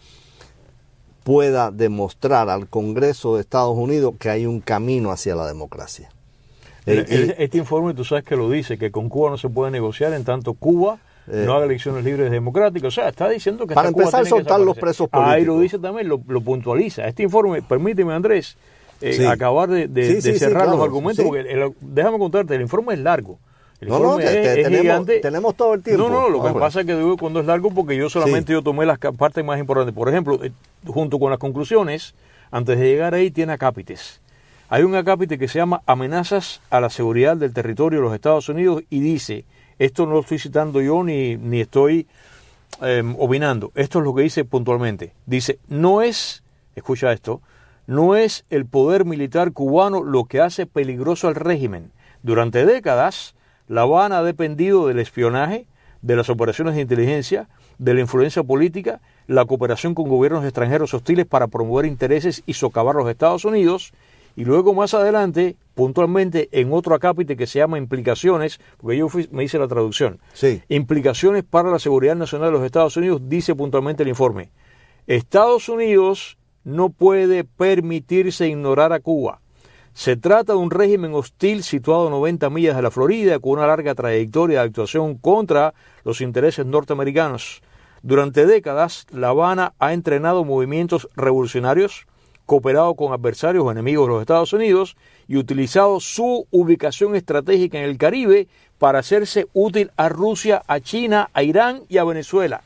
pueda demostrar al Congreso de Estados Unidos que hay un camino hacia la democracia. Eh, este informe, tú sabes que lo dice, que con Cuba no se puede negociar en tanto Cuba Eh, no haga elecciones libres y democráticas. O sea, está diciendo que para Cuba empezar a tiene que soltar los desaparecer. presos políticos. Ahí lo dice también, lo, lo puntualiza. Este informe, permíteme, Andrés, eh, Sí. acabar de, de, Sí, de sí, sí, cerrar claro, los argumentos, sí. porque el- déjame contarte, el informe es largo. El No, no, informe te- es, te- es tenemos, gigante. tenemos todo el tiempo. No, no, lo que Hombre. pasa es que digo cuando es largo porque yo solamente Sí. yo tomé las ca- partes más importantes. Por ejemplo, eh, junto con las conclusiones, antes de llegar ahí tiene acápites. Hay un acápite que se llama Amenazas a la seguridad del territorio de los Estados Unidos y dice, esto no lo estoy citando yo ni, ni estoy eh, opinando, esto es lo que dice puntualmente. Dice, no es, escucha esto, no es el poder militar cubano lo que hace peligroso al régimen. Durante décadas, La Habana ha dependido del espionaje, de las operaciones de inteligencia, de la influencia política, la cooperación con gobiernos extranjeros hostiles para promover intereses y socavar los Estados Unidos, y luego más adelante, puntualmente en otro acápite que se llama Implicaciones, porque yo fui, me hice la traducción, Sí. Implicaciones para la seguridad nacional de los Estados Unidos, dice puntualmente el informe, Estados Unidos no puede permitirse ignorar a Cuba. Se trata de un régimen hostil situado a noventa millas de la Florida, con una larga trayectoria de actuación contra los intereses norteamericanos. Durante décadas, La Habana ha entrenado movimientos revolucionarios, cooperado con adversarios o enemigos de los Estados Unidos y utilizado su ubicación estratégica en el Caribe para hacerse útil a Rusia, a China, a Irán y a Venezuela.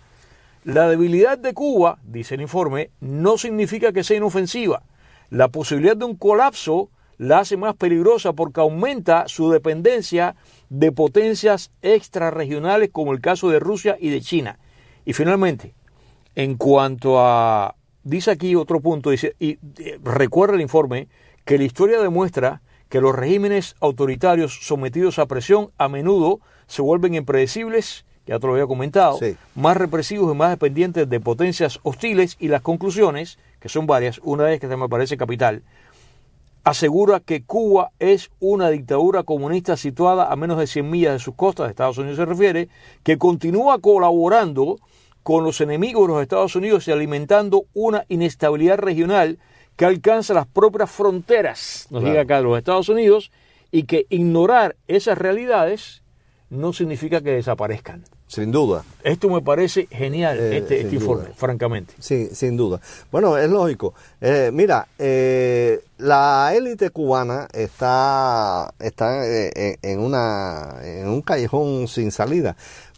La debilidad de Cuba, dice el informe, no significa que sea inofensiva. La posibilidad de un colapso la hace más peligrosa porque aumenta su dependencia de potencias extrarregionales como el caso de Rusia y de China. Y finalmente, en cuanto a, dice aquí otro punto, dice, y eh, recuerda el informe que la historia demuestra que los regímenes autoritarios sometidos a presión a menudo se vuelven impredecibles, ya te lo había comentado, Sí. más represivos y más dependientes de potencias hostiles, y las conclusiones, que son varias, una de ellas que me parece capital, asegura que Cuba es una dictadura comunista situada a menos de cien millas de sus costas, de Estados Unidos se refiere, que continúa colaborando con los enemigos de los Estados Unidos y alimentando una inestabilidad regional que alcanza las propias fronteras, nos Claro. diga acá, de los Estados Unidos, y que ignorar esas realidades no significa que desaparezcan. Sin duda. Esto me parece genial, Eh, este, sin este informe, duda. francamente. Sí, sin duda. Bueno, es lógico. Eh, mira, eh, la élite cubana está, está eh, en, en una, en un callejón sin salida,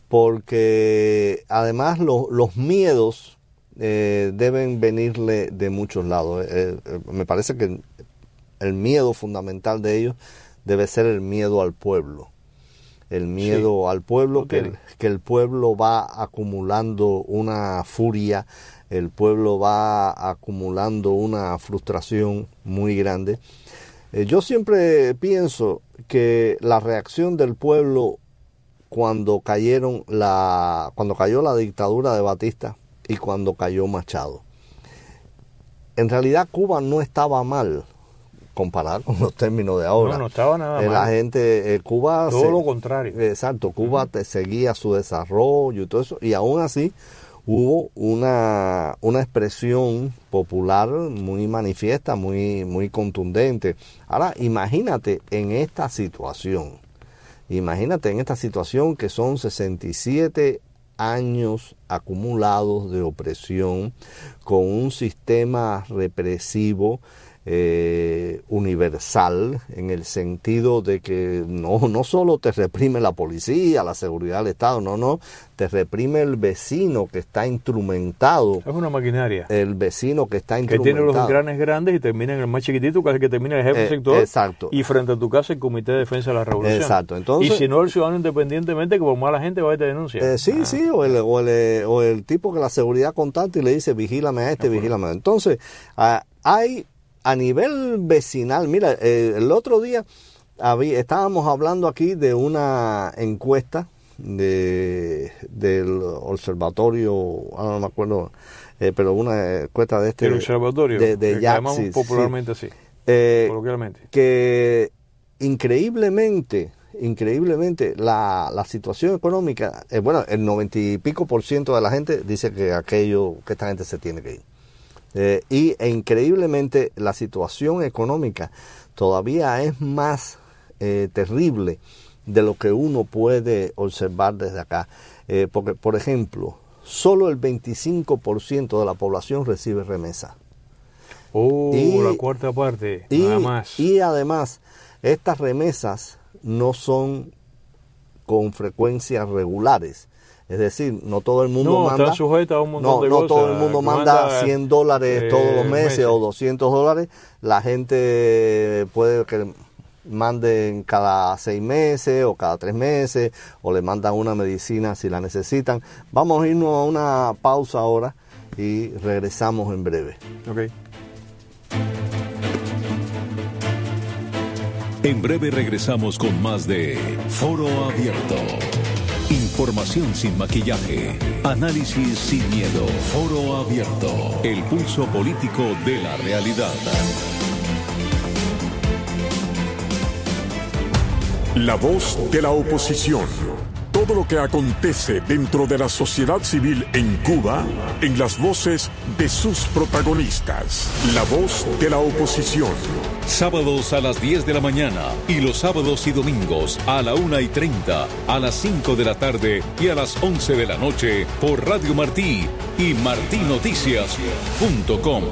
porque además lo- los miedos eh, deben venirle de muchos lados. Eh, eh, me parece que el miedo fundamental de ellos debe ser el miedo al pueblo. El miedo Sí, al pueblo, lo que el, tienen. que el pueblo va acumulando una furia, el pueblo va acumulando una frustración muy grande. Eh, yo siempre pienso que la reacción del pueblo cuando cayeron la, cuando cayó la dictadura de Batista y cuando cayó Machado, en realidad Cuba no estaba mal comparado con los términos de ahora. No, no estaba nada Eh, mal. La gente, eh, Cuba... Todo se- lo contrario. Exacto, Cuba te seguía su desarrollo y todo eso, y aún así hubo una, una expresión popular muy manifiesta, muy, muy contundente. Ahora, imagínate en esta situación, imagínate en esta situación que son sesenta y siete años acumulados de opresión con un sistema represivo eh, universal, en el sentido de que no, no solo te reprime la policía, la seguridad del Estado, no, no, te reprime el vecino que está instrumentado, Es una maquinaria el vecino que está que instrumentado. tiene los granes grandes y termina en el más chiquitito, que es el que termina el jefe del Eh, sector. exacto. Y frente a tu casa el Comité de Defensa de la Revolución. Exacto, entonces- y si no, el ciudadano independientemente, que por mala gente va y te denuncia. Eh, sí, Ah. sí, o el, o, el, o el tipo que la seguridad contacta y le dice, vigílame a este, vigílame a este. Entonces, ah, hay a nivel vecinal, mira, eh, el otro día había, estábamos hablando aquí de una encuesta de del observatorio, ahora no me acuerdo, eh, pero una encuesta de este... El observatorio, de, de que Yaxis, llamamos sí. popularmente así, Eh, coloquialmente. que increíblemente, increíblemente la, la situación económica, eh, bueno, el noventa y pico por ciento de la gente dice que aquello, que esta gente se tiene que ir. Eh, y e increíblemente la situación económica todavía es más eh, terrible de lo que uno puede observar desde acá. Eh, porque, por ejemplo, solo el veinticinco por ciento de la población recibe remesa. Oh, y, la cuarta parte, y, nada más. Y además, estas remesas no son con frecuencias regulares. Es decir, no todo el mundo no, manda... está sujeta a un montón no, de no cosas. todo el mundo manda, manda cien dólares eh, todos los meses, meses o doscientos dólares. La gente puede que manden cada seis meses o cada tres meses, o le mandan una medicina si la necesitan. Vamos a irnos a una pausa ahora y regresamos en breve. Okay. En breve regresamos con más de Foro Abierto. Información sin maquillaje, análisis sin miedo. Foro Abierto, el pulso político de la realidad. La voz de la oposición. Todo lo que acontece dentro de la sociedad civil en Cuba, en las voces de sus protagonistas. La voz de la oposición. Sábados a las diez de la mañana y los sábados y domingos a la una y treinta, a las cinco de la tarde y a las once de la noche por Radio Martí y martí noticias punto com.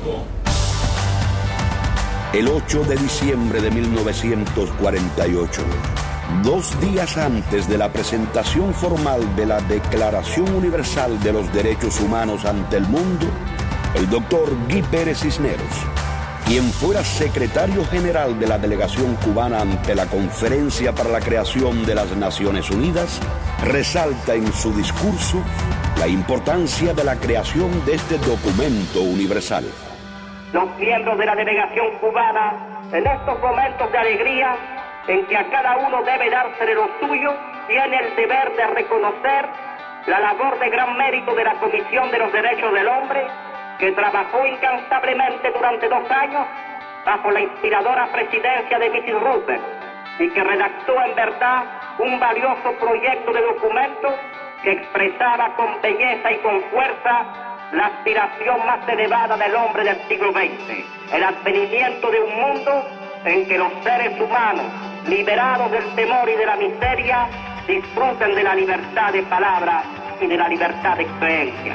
El ocho de diciembre de mil novecientos cuarenta y ocho, dos días antes de la presentación formal de la Declaración Universal de los Derechos Humanos ante el mundo, el doctor Guy Pérez Cisneros, quien fuera secretario general de la delegación cubana ante la Conferencia para la Creación de las Naciones Unidas, resalta en su discurso la importancia de la creación de este documento universal. Los miembros de la delegación cubana, en estos momentos de alegría, en que a cada uno debe dársele lo suyo, tiene el deber de reconocer la labor de gran mérito de la Comisión de los Derechos del Hombre, que trabajó incansablemente durante dos años bajo la inspiradora presidencia de missus Roosevelt y que redactó en verdad un valioso proyecto de documento que expresaba con belleza y con fuerza la aspiración más elevada del hombre del siglo veinte, el advenimiento de un mundo en que los seres humanos, liberados del temor y de la miseria, disfruten de la libertad de palabra y de la libertad de creencia.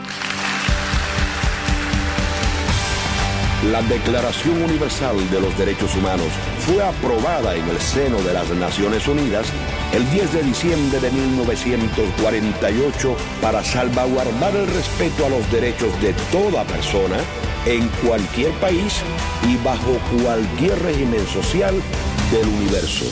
La Declaración Universal de los Derechos Humanos fue aprobada en el seno de las Naciones Unidas el diez de diciembre de mil novecientos cuarenta y ocho para salvaguardar el respeto a los derechos de toda persona en cualquier país y bajo cualquier régimen social del universo.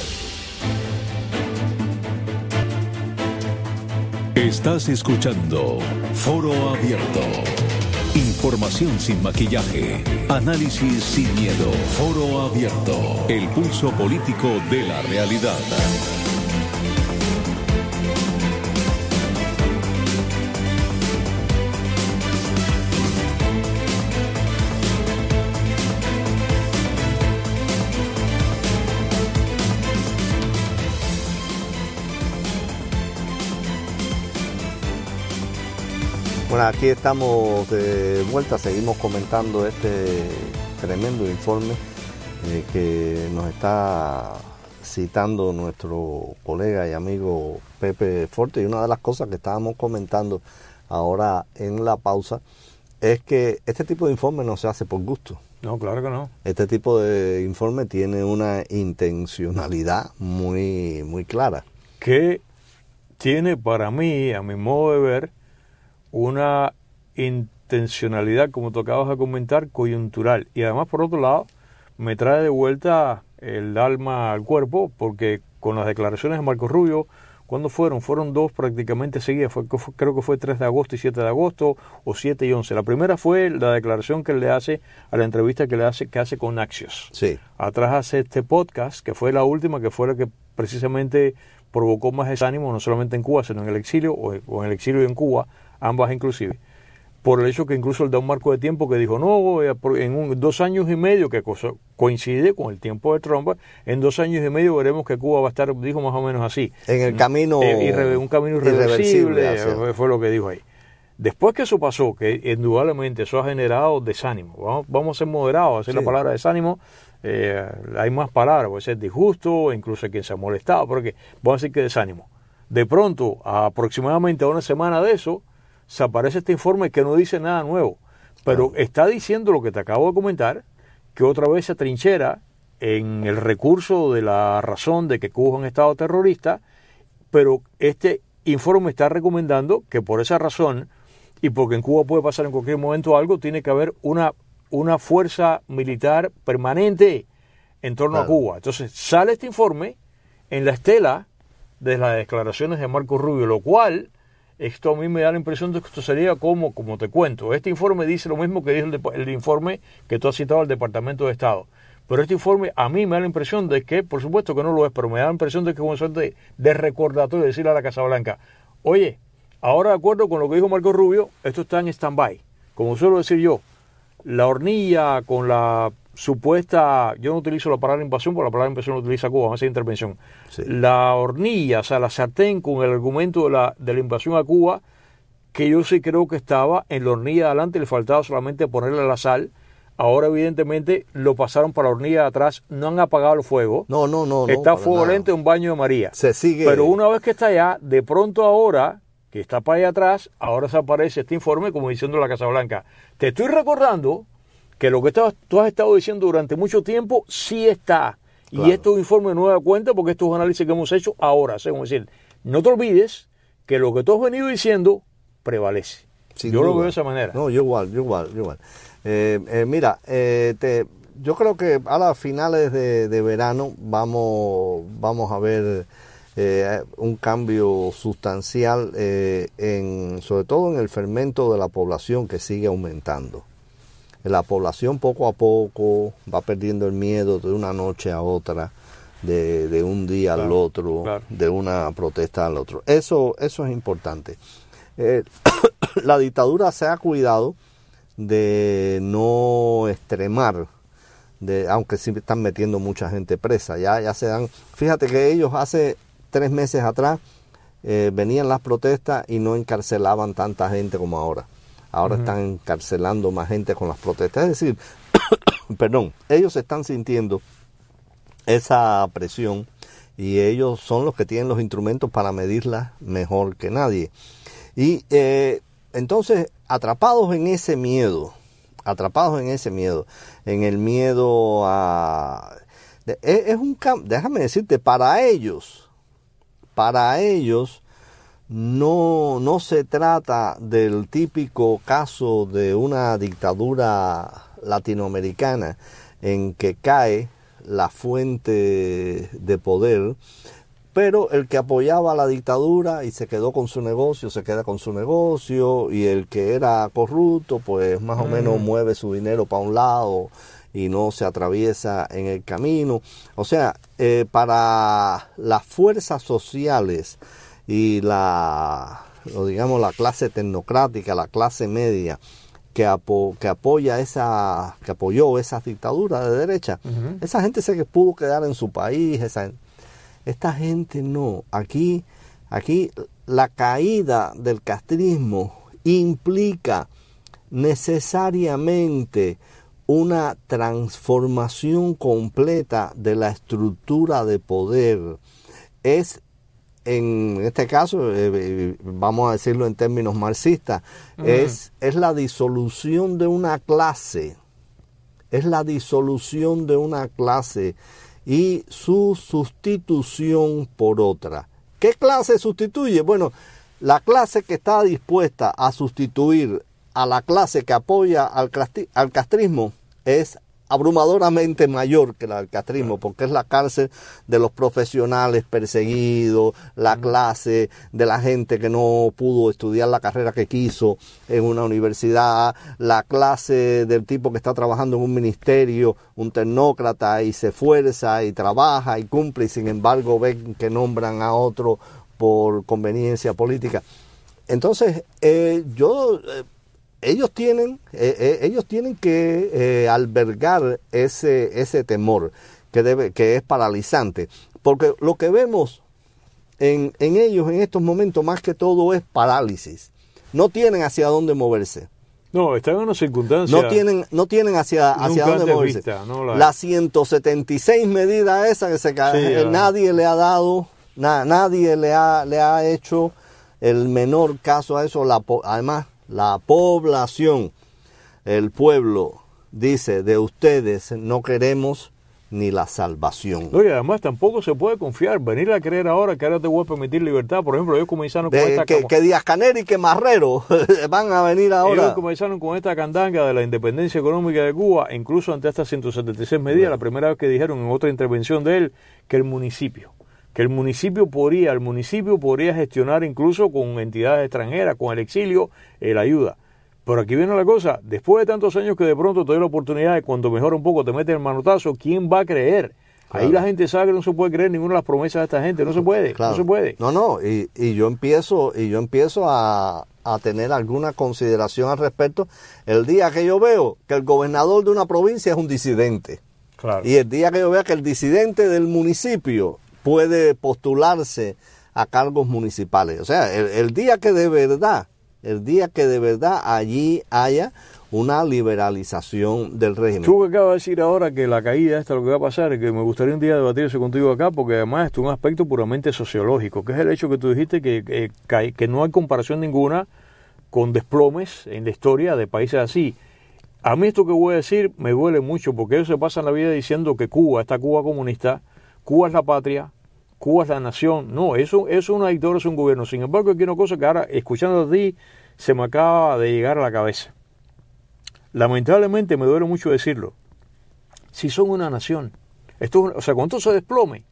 Estás escuchando Foro Abierto. Información sin maquillaje, análisis sin miedo. Foro Abierto, el pulso político de la realidad. Bueno, aquí estamos de vuelta, seguimos comentando este tremendo informe eh, que nos está citando nuestro colega y amigo Pepe Forte. Y una de las cosas que estábamos comentando ahora en la pausa es que este tipo de informe no se hace por gusto. No, claro que no. Este tipo de informe tiene una intencionalidad muy, muy clara. Que tiene para mí, a mi modo de ver, una intencionalidad, como tú acabas de comentar, coyuntural. Y además, por otro lado, me trae de vuelta el alma al cuerpo, porque con las declaraciones de Marco Rubio, ¿cuándo fueron? Fueron dos prácticamente seguidas. Fue, creo que fue tres de agosto y siete de agosto, o siete y once. La primera fue la declaración que le hace a la entrevista que le hace que hace con Axios. Sí. Atrás hace este podcast, que fue la última, que fue la que precisamente provocó más desánimo, no solamente en Cuba, sino en el exilio, o en el exilio y en Cuba, ambas inclusive, por el hecho que incluso él da un marco de tiempo que dijo, no, en un, dos años y medio, que cosa, coincide con el tiempo de Trump, en dos años y medio veremos que Cuba va a estar, dijo más o menos así. En el camino... Eh, irre, un camino irreversible, irreversible fue lo que dijo ahí. Después que eso pasó, que indudablemente eso ha generado desánimo, vamos, vamos a ser moderados, a decir sí. La palabra desánimo, eh, hay más palabras, puede ser disgusto, incluso quien se ha molestado, porque vamos a decir que desánimo. De pronto, a aproximadamente a una semana de eso, se aparece este informe que no dice nada nuevo, pero claro, está diciendo lo que te acabo de comentar, que otra vez se atrinchera en el recurso de la razón de que Cuba es un estado terrorista, pero este informe está recomendando que por esa razón, y porque en Cuba puede pasar en cualquier momento algo, tiene que haber una, una fuerza militar permanente en torno claro. a Cuba. Entonces sale este informe en la estela de las declaraciones de Marco Rubio, lo cual, esto a mí me da la impresión de que esto sería como, como te cuento, este informe dice lo mismo que dice el, el informe que tú has citado al Departamento de Estado, pero este informe a mí me da la impresión de que, por supuesto que no lo es, pero me da la impresión de que es una suerte de, de recordatorio, decirle a la Casa Blanca, oye, ahora de acuerdo con lo que dijo Marco Rubio, esto está en stand-by, como suelo decir yo, la hornilla con la supuesta, yo no utilizo la palabra invasión, porque la palabra invasión no utiliza Cuba, vamos a hacer intervención. Sí. La hornilla, o sea, la sartén con el argumento de la, de la invasión a Cuba, que yo sí creo que estaba en la hornilla de adelante, le faltaba solamente ponerle la sal. Ahora, evidentemente, lo pasaron para la hornilla de atrás, no han apagado el fuego. No, no, no. Está no, fuego lento en un baño de María. Se sigue. Pero una vez que está allá, de pronto ahora, que está para allá atrás, ahora se aparece este informe como diciendo la Casa Blanca. Te estoy recordando que lo que tú has estado diciendo durante mucho tiempo sí está. Claro. Y esto es un informe de nueva cuenta porque esto es un análisis que hemos hecho ahora. Es decir, no te olvides que lo que tú has venido diciendo prevalece. Sin yo duda. Lo veo de esa manera. No, yo igual, yo igual, yo igual. Eh, eh, mira, eh, te, yo creo que a las finales de, de verano vamos, vamos a ver eh, un cambio sustancial, eh, en, sobre todo en el fermento de la población que sigue aumentando. La población poco a poco va perdiendo el miedo de una noche a otra, de, de un día claro, al otro, claro. de una protesta al otro. Eso, eso es importante. Eh, la dictadura se ha cuidado de no extremar, de, aunque sí están metiendo mucha gente presa. Ya, ya se dan. Fíjate que ellos hace tres meses atrás eh, venían las protestas y no encarcelaban tanta gente como ahora. Ahora uh-huh. están encarcelando más gente con las protestas. Es decir, perdón, ellos están sintiendo esa presión y ellos son los que tienen los instrumentos para medirla mejor que nadie. Y eh, entonces, atrapados en ese miedo, atrapados en ese miedo, en el miedo a... Es, es un cambio, déjame decirte, para ellos, para ellos... No, no se trata del típico caso de una dictadura latinoamericana en que cae la fuente de poder, pero el que apoyaba la dictadura y se quedó con su negocio, se queda con su negocio, y el que era corrupto, pues más o menos mueve su dinero para un lado y no se atraviesa en el camino. O sea, eh, para las fuerzas sociales y la, o digamos, la clase tecnocrática, la clase media que, apo, que apoya esa, que apoyó esas dictaduras de derecha, uh-huh. esa gente se que pudo quedar en su país, esa, esta gente no. Aquí, aquí la caída del castrismo implica necesariamente una transformación completa de la estructura de poder. Es En este caso, eh, vamos a decirlo en términos marxistas, uh-huh. es, es la disolución de una clase, es la disolución de una clase y su sustitución por otra. ¿Qué clase sustituye? Bueno, la clase que está dispuesta a sustituir a la clase que apoya al, al castrismo es abrumadoramente mayor que la del castrismo, porque es la cárcel de los profesionales perseguidos, la clase de la gente que no pudo estudiar la carrera que quiso en una universidad, la clase del tipo que está trabajando en un ministerio, un tecnócrata, y se esfuerza y trabaja y cumple, y sin embargo ven que nombran a otro por conveniencia política. Entonces, eh, yo... Eh, Ellos tienen, eh, eh, ellos tienen que eh, albergar ese, ese temor que, debe, que es paralizante, porque lo que vemos en, en ellos en estos momentos más que todo es parálisis. No tienen hacia dónde moverse. No, están en una circunstancia. No tienen, no tienen hacia, hacia dónde moverse. Vista, no la... Las ciento setenta y seis medidas esas que se, sí, nadie le ha dado Na, nadie le ha, le ha hecho el menor caso a eso. La, además, la población, el pueblo, dice, de ustedes no queremos ni la salvación. Oye, además tampoco se puede confiar, venir a creer ahora que ahora te voy a permitir libertad. Por ejemplo, ellos comenzaron con de, esta... Que, que Díaz-Canel y que Marrero van a venir ahora. Ellos comenzaron con esta candanga de la independencia económica de Cuba, incluso ante estas ciento setenta y seis medidas, bueno. La primera vez que dijeron en otra intervención de él, que el municipio, que el municipio podría, el municipio podría gestionar incluso con entidades extranjeras, con el exilio, eh, la ayuda. Pero aquí viene la cosa, después de tantos años que de pronto te doy la oportunidad de cuando mejora un poco te metes el manotazo, ¿quién va a creer? Claro. Ahí la gente sabe que no se puede creer ninguna de las promesas de esta gente, no se puede, claro. no se puede. No, no, y, y yo empiezo, y yo empiezo a, a tener alguna consideración al respecto el día que yo veo que el gobernador de una provincia es un disidente. Claro. Y el día que yo vea que el disidente del municipio puede postularse a cargos municipales. O sea, el, el día que de verdad el día que de verdad allí haya una liberalización del régimen. Tú que acabas de decir ahora que la caída esta lo que va a pasar, y que me gustaría un día debatir eso contigo acá, porque además esto es un aspecto puramente sociológico, que es el hecho que tú dijiste que, que, que no hay comparación ninguna con desplomes en la historia de países así. A mí esto que voy a decir me duele mucho, porque ellos se pasan la vida diciendo que Cuba, esta Cuba comunista, Cuba es la patria, Cuba es la nación. No, eso, eso es una dictadura, es un gobierno. Sin embargo, aquí hay una cosa que ahora, escuchando a ti, se me acaba de llegar a la cabeza. Lamentablemente, me duele mucho decirlo. Si son una nación, esto, o sea, cuando se desplome,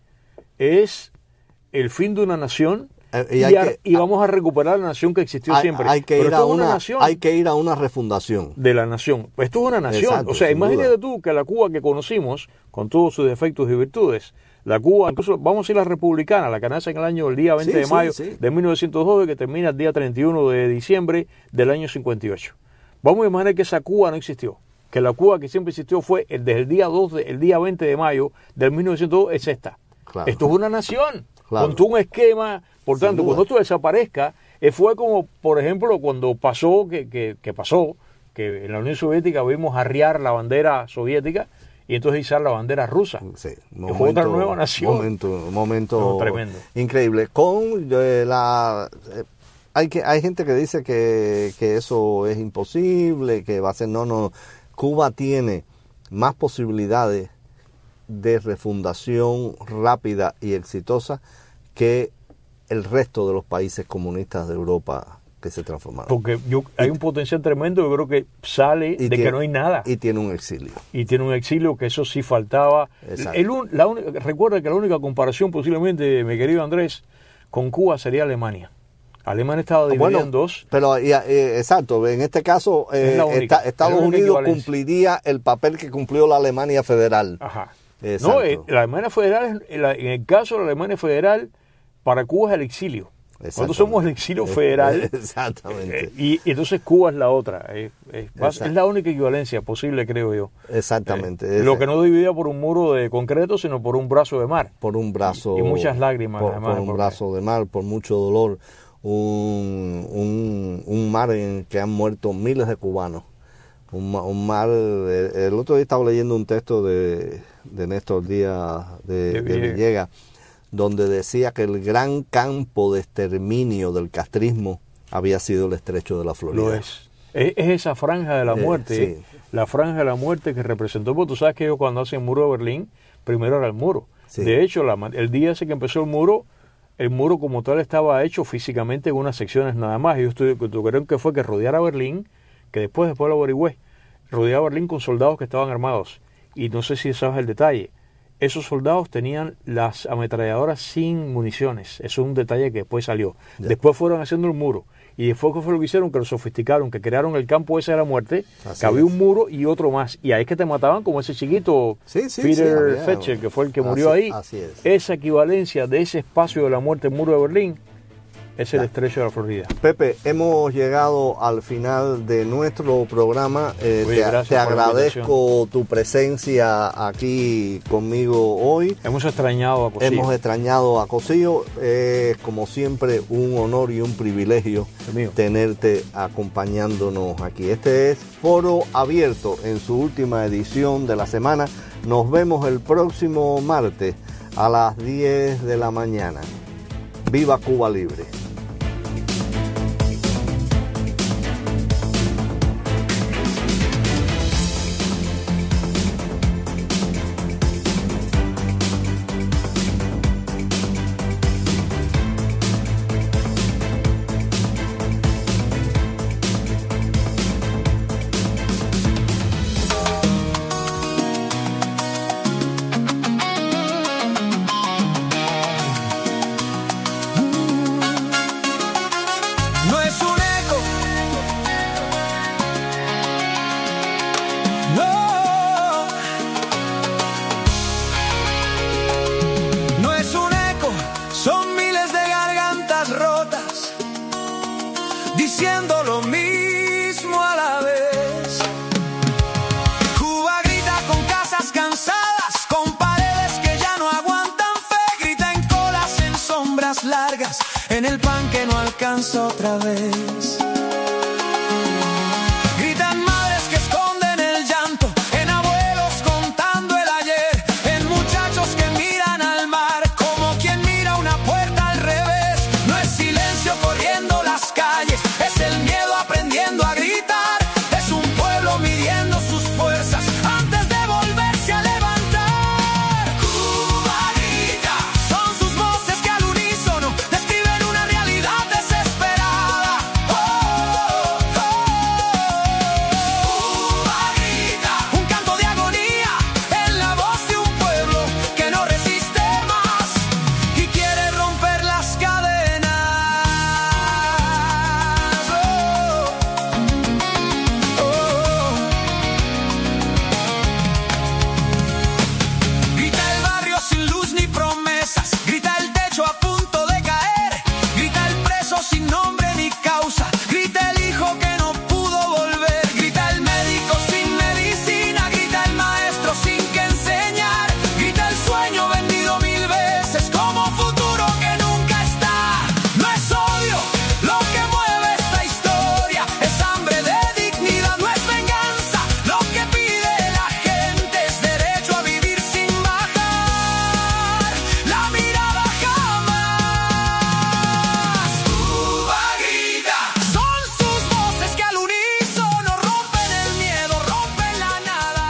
es el fin de una nación eh, y, y, a, que, y vamos a recuperar la nación que existió hay, siempre. Hay que, ir a una, una nación hay que ir a una refundación. De la nación. Esto es una nación. Exacto, o sea, imagínate duda. tú que la Cuba que conocimos, con todos sus defectos y virtudes, la Cuba, incluso vamos a ir a la republicana, la que nace en el año, el día veinte sí, de mayo sí, sí. de mil novecientos doce, que termina el día treinta y uno de diciembre del año cincuenta y ocho. Vamos a imaginar que esa Cuba no existió, que la Cuba que siempre existió fue el, desde el día dos, de, el día veinte de mayo del mil novecientos dos, es esta. Claro. Esto es una nación, claro. con todo un esquema, por Sin tanto, duda. Cuando esto desaparezca, eh, fue como, por ejemplo, cuando pasó, que, que, que pasó, que en la Unión Soviética vimos arriar la bandera soviética, y entonces izar la bandera rusa. Sí, momento, fue otra nueva nación. Momento, momento no, tremendo. Increíble. Con eh, la eh, hay que hay gente que dice que, que eso es imposible, que va a ser no, no. Cuba tiene más posibilidades de refundación rápida y exitosa que el resto de los países comunistas de Europa que se transformaron. Porque yo, hay un potencial tremendo, yo creo que sale de tiene, que no hay nada. Y tiene un exilio. Y tiene un exilio que eso sí faltaba. El, la un, recuerda que la única comparación posiblemente, mi querido Andrés, con Cuba sería Alemania. Alemania estaba dividida bueno, en dos. Pero eh, exacto, en este caso eh, única, está, Estados Unidos cumpliría el papel que cumplió la Alemania federal. Ajá. Exacto. No, eh, la Alemania federal, en, la, en el caso de la Alemania federal, para Cuba es el exilio. Nosotros somos el exilio federal. Exactamente. Eh, y, y entonces Cuba es la otra. Eh, eh, es la única equivalencia posible, creo yo. Exactamente. Eh, lo que no dividía por un muro de concreto, sino por un brazo de mar. Por un brazo. Y, y muchas lágrimas, por, además. Por un brazo de mar, por mucho dolor. Un, un, un mar en que han muerto miles de cubanos. Un, un mar. El, el otro día estaba leyendo un texto de, de Néstor Díaz de, de Villegas. Villegas, donde decía que el gran campo de exterminio del castrismo había sido el estrecho de la Florida. Lo es. Es, es esa franja de la muerte, eh, sí. la franja de la muerte que representó, porque tú sabes que ellos cuando hacen el muro de Berlín, primero era el muro. Sí. De hecho, la, el día ese que empezó el muro, el muro como tal estaba hecho físicamente en unas secciones nada más. Y yo estoy, creo que fue que rodeara Berlín, que después, después lo averigüé, rodeaba Berlín con soldados que estaban armados. Y no sé si sabes el detalle. Esos soldados tenían las ametralladoras sin municiones. Eso es un detalle que después salió. Yeah. Después fueron haciendo el muro. Y después, ¿qué fue lo que hicieron? Que lo sofisticaron, que crearon el campo ese de la muerte, Así que había es. un muro y otro más. Y ahí es que te mataban como ese chiquito, sí, sí, Peter sí, Fetcher, que fue el que murió así, ahí. Así es. Esa equivalencia de ese espacio de la muerte, el muro de Berlín, es el ya. estrecho de la Florida. Pepe, hemos llegado al final de nuestro programa. Eh, Oye, te, te agradezco tu presencia aquí conmigo hoy. Hemos extrañado a Cosillo. Hemos extrañado a Cosillo. Es eh, como siempre un honor y un privilegio tenerte acompañándonos aquí. Este es Foro Abierto en su última edición de la semana. Nos vemos el próximo martes a las diez de la mañana. Viva Cuba Libre. En el pan que no alcanza otra vez. Gritan madres que esconden el llanto, en abuelos contando el ayer, en muchachos que miran al mar como quien mira una puerta al revés. No es silencio corriendo las calles, es el miedo aprendiendo a gritar. Es un pueblo midiendo sus fuerzas antes de volverse a levantar. Cuba grita, son sus voces que al unísono describen una realidad desesperada. Oh, oh, oh. Cuba grita, un canto de agonía en la voz de un pueblo que no resiste más y quiere romper las cadenas. Oh, oh. Grita el barrio sin luz ni promesas, grita el techo a punto de caer, grita el preso sin nombre ni causa, grita el hijo que no pudo volver, grita el médico sin medicina, grita el maestro sin que enseñar, grita el sueño vendido mil veces como futuro que nunca está. No es odio lo que mueve esta historia, es hambre de dignidad, no es venganza. Lo que pide la gente es derecho a vivir sin bajar la mirada jamás. Cuba grita, son sus voces que al unísono rompen el miedo, rompen la nada.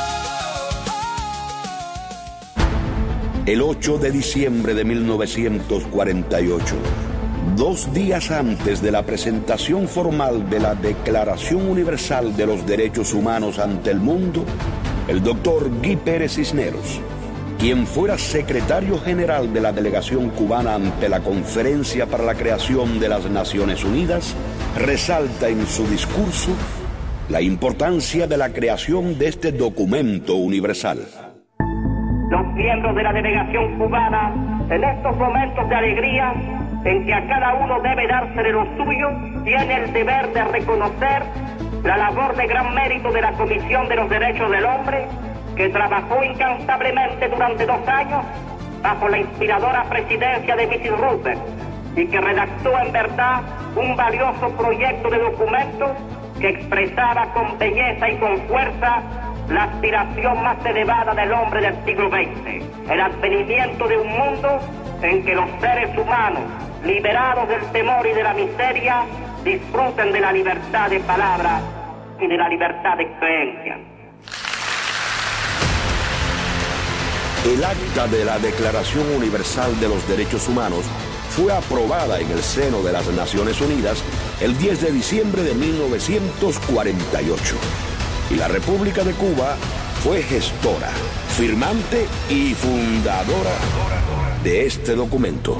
El ocho de diciembre de mil novecientos cuarenta y ocho, dos días antes de la presentación formal de la Declaración Universal de los Derechos Humanos ante el mundo, el doctor Guy Pérez Cisneros, quien fuera secretario general de la delegación cubana ante la Conferencia para la Creación de las Naciones Unidas, resalta en su discurso la importancia de la creación de este documento universal. Los miembros de la delegación cubana, en estos momentos de alegría en que a cada uno debe dársele lo suyo, tiene el deber de reconocer la labor de gran mérito de la Comisión de los Derechos del Hombre, que trabajó incansablemente durante dos años bajo la inspiradora presidencia de missus Roosevelt y que redactó en verdad un valioso proyecto de documento que expresaba con belleza y con fuerza la aspiración más elevada del hombre del siglo veinte, el advenimiento de un mundo en que los seres humanos, liberados del temor y de la miseria, disfruten de la libertad de palabra y de la libertad de creencia. El acta de la Declaración Universal de los Derechos Humanos fue aprobada en el seno de las Naciones Unidas el diez de diciembre de mil novecientos cuarenta y ocho. Y la República de Cuba fue gestora, firmante y fundadora de este documento.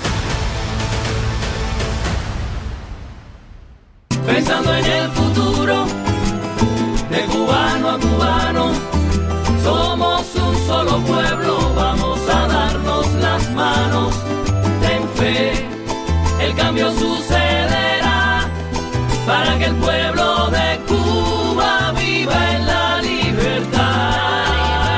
Pensando en el futuro, de cubano a cubano, somos un solo pueblo, vamos a darnos las manos. Ten fe, el cambio sucederá para que el pueblo de Cuba viva en la libertad.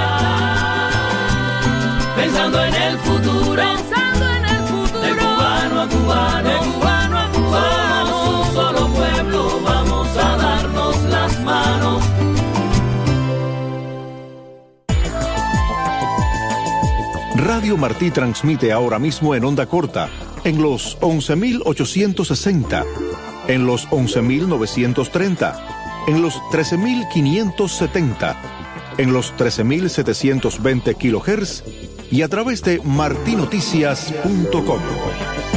Pensando en el futuro, pensando en el futuro, de cubano a cubano, de cubano a cubano, somos un solo pueblo, vamos a darnos las manos. Radio Martí transmite ahora mismo en onda corta, en los once mil ochocientos sesenta, en los once mil novecientos treinta, en los trece mil quinientos setenta, en los trece mil setecientos veinte kilohertz y a través de martinoticias punto com.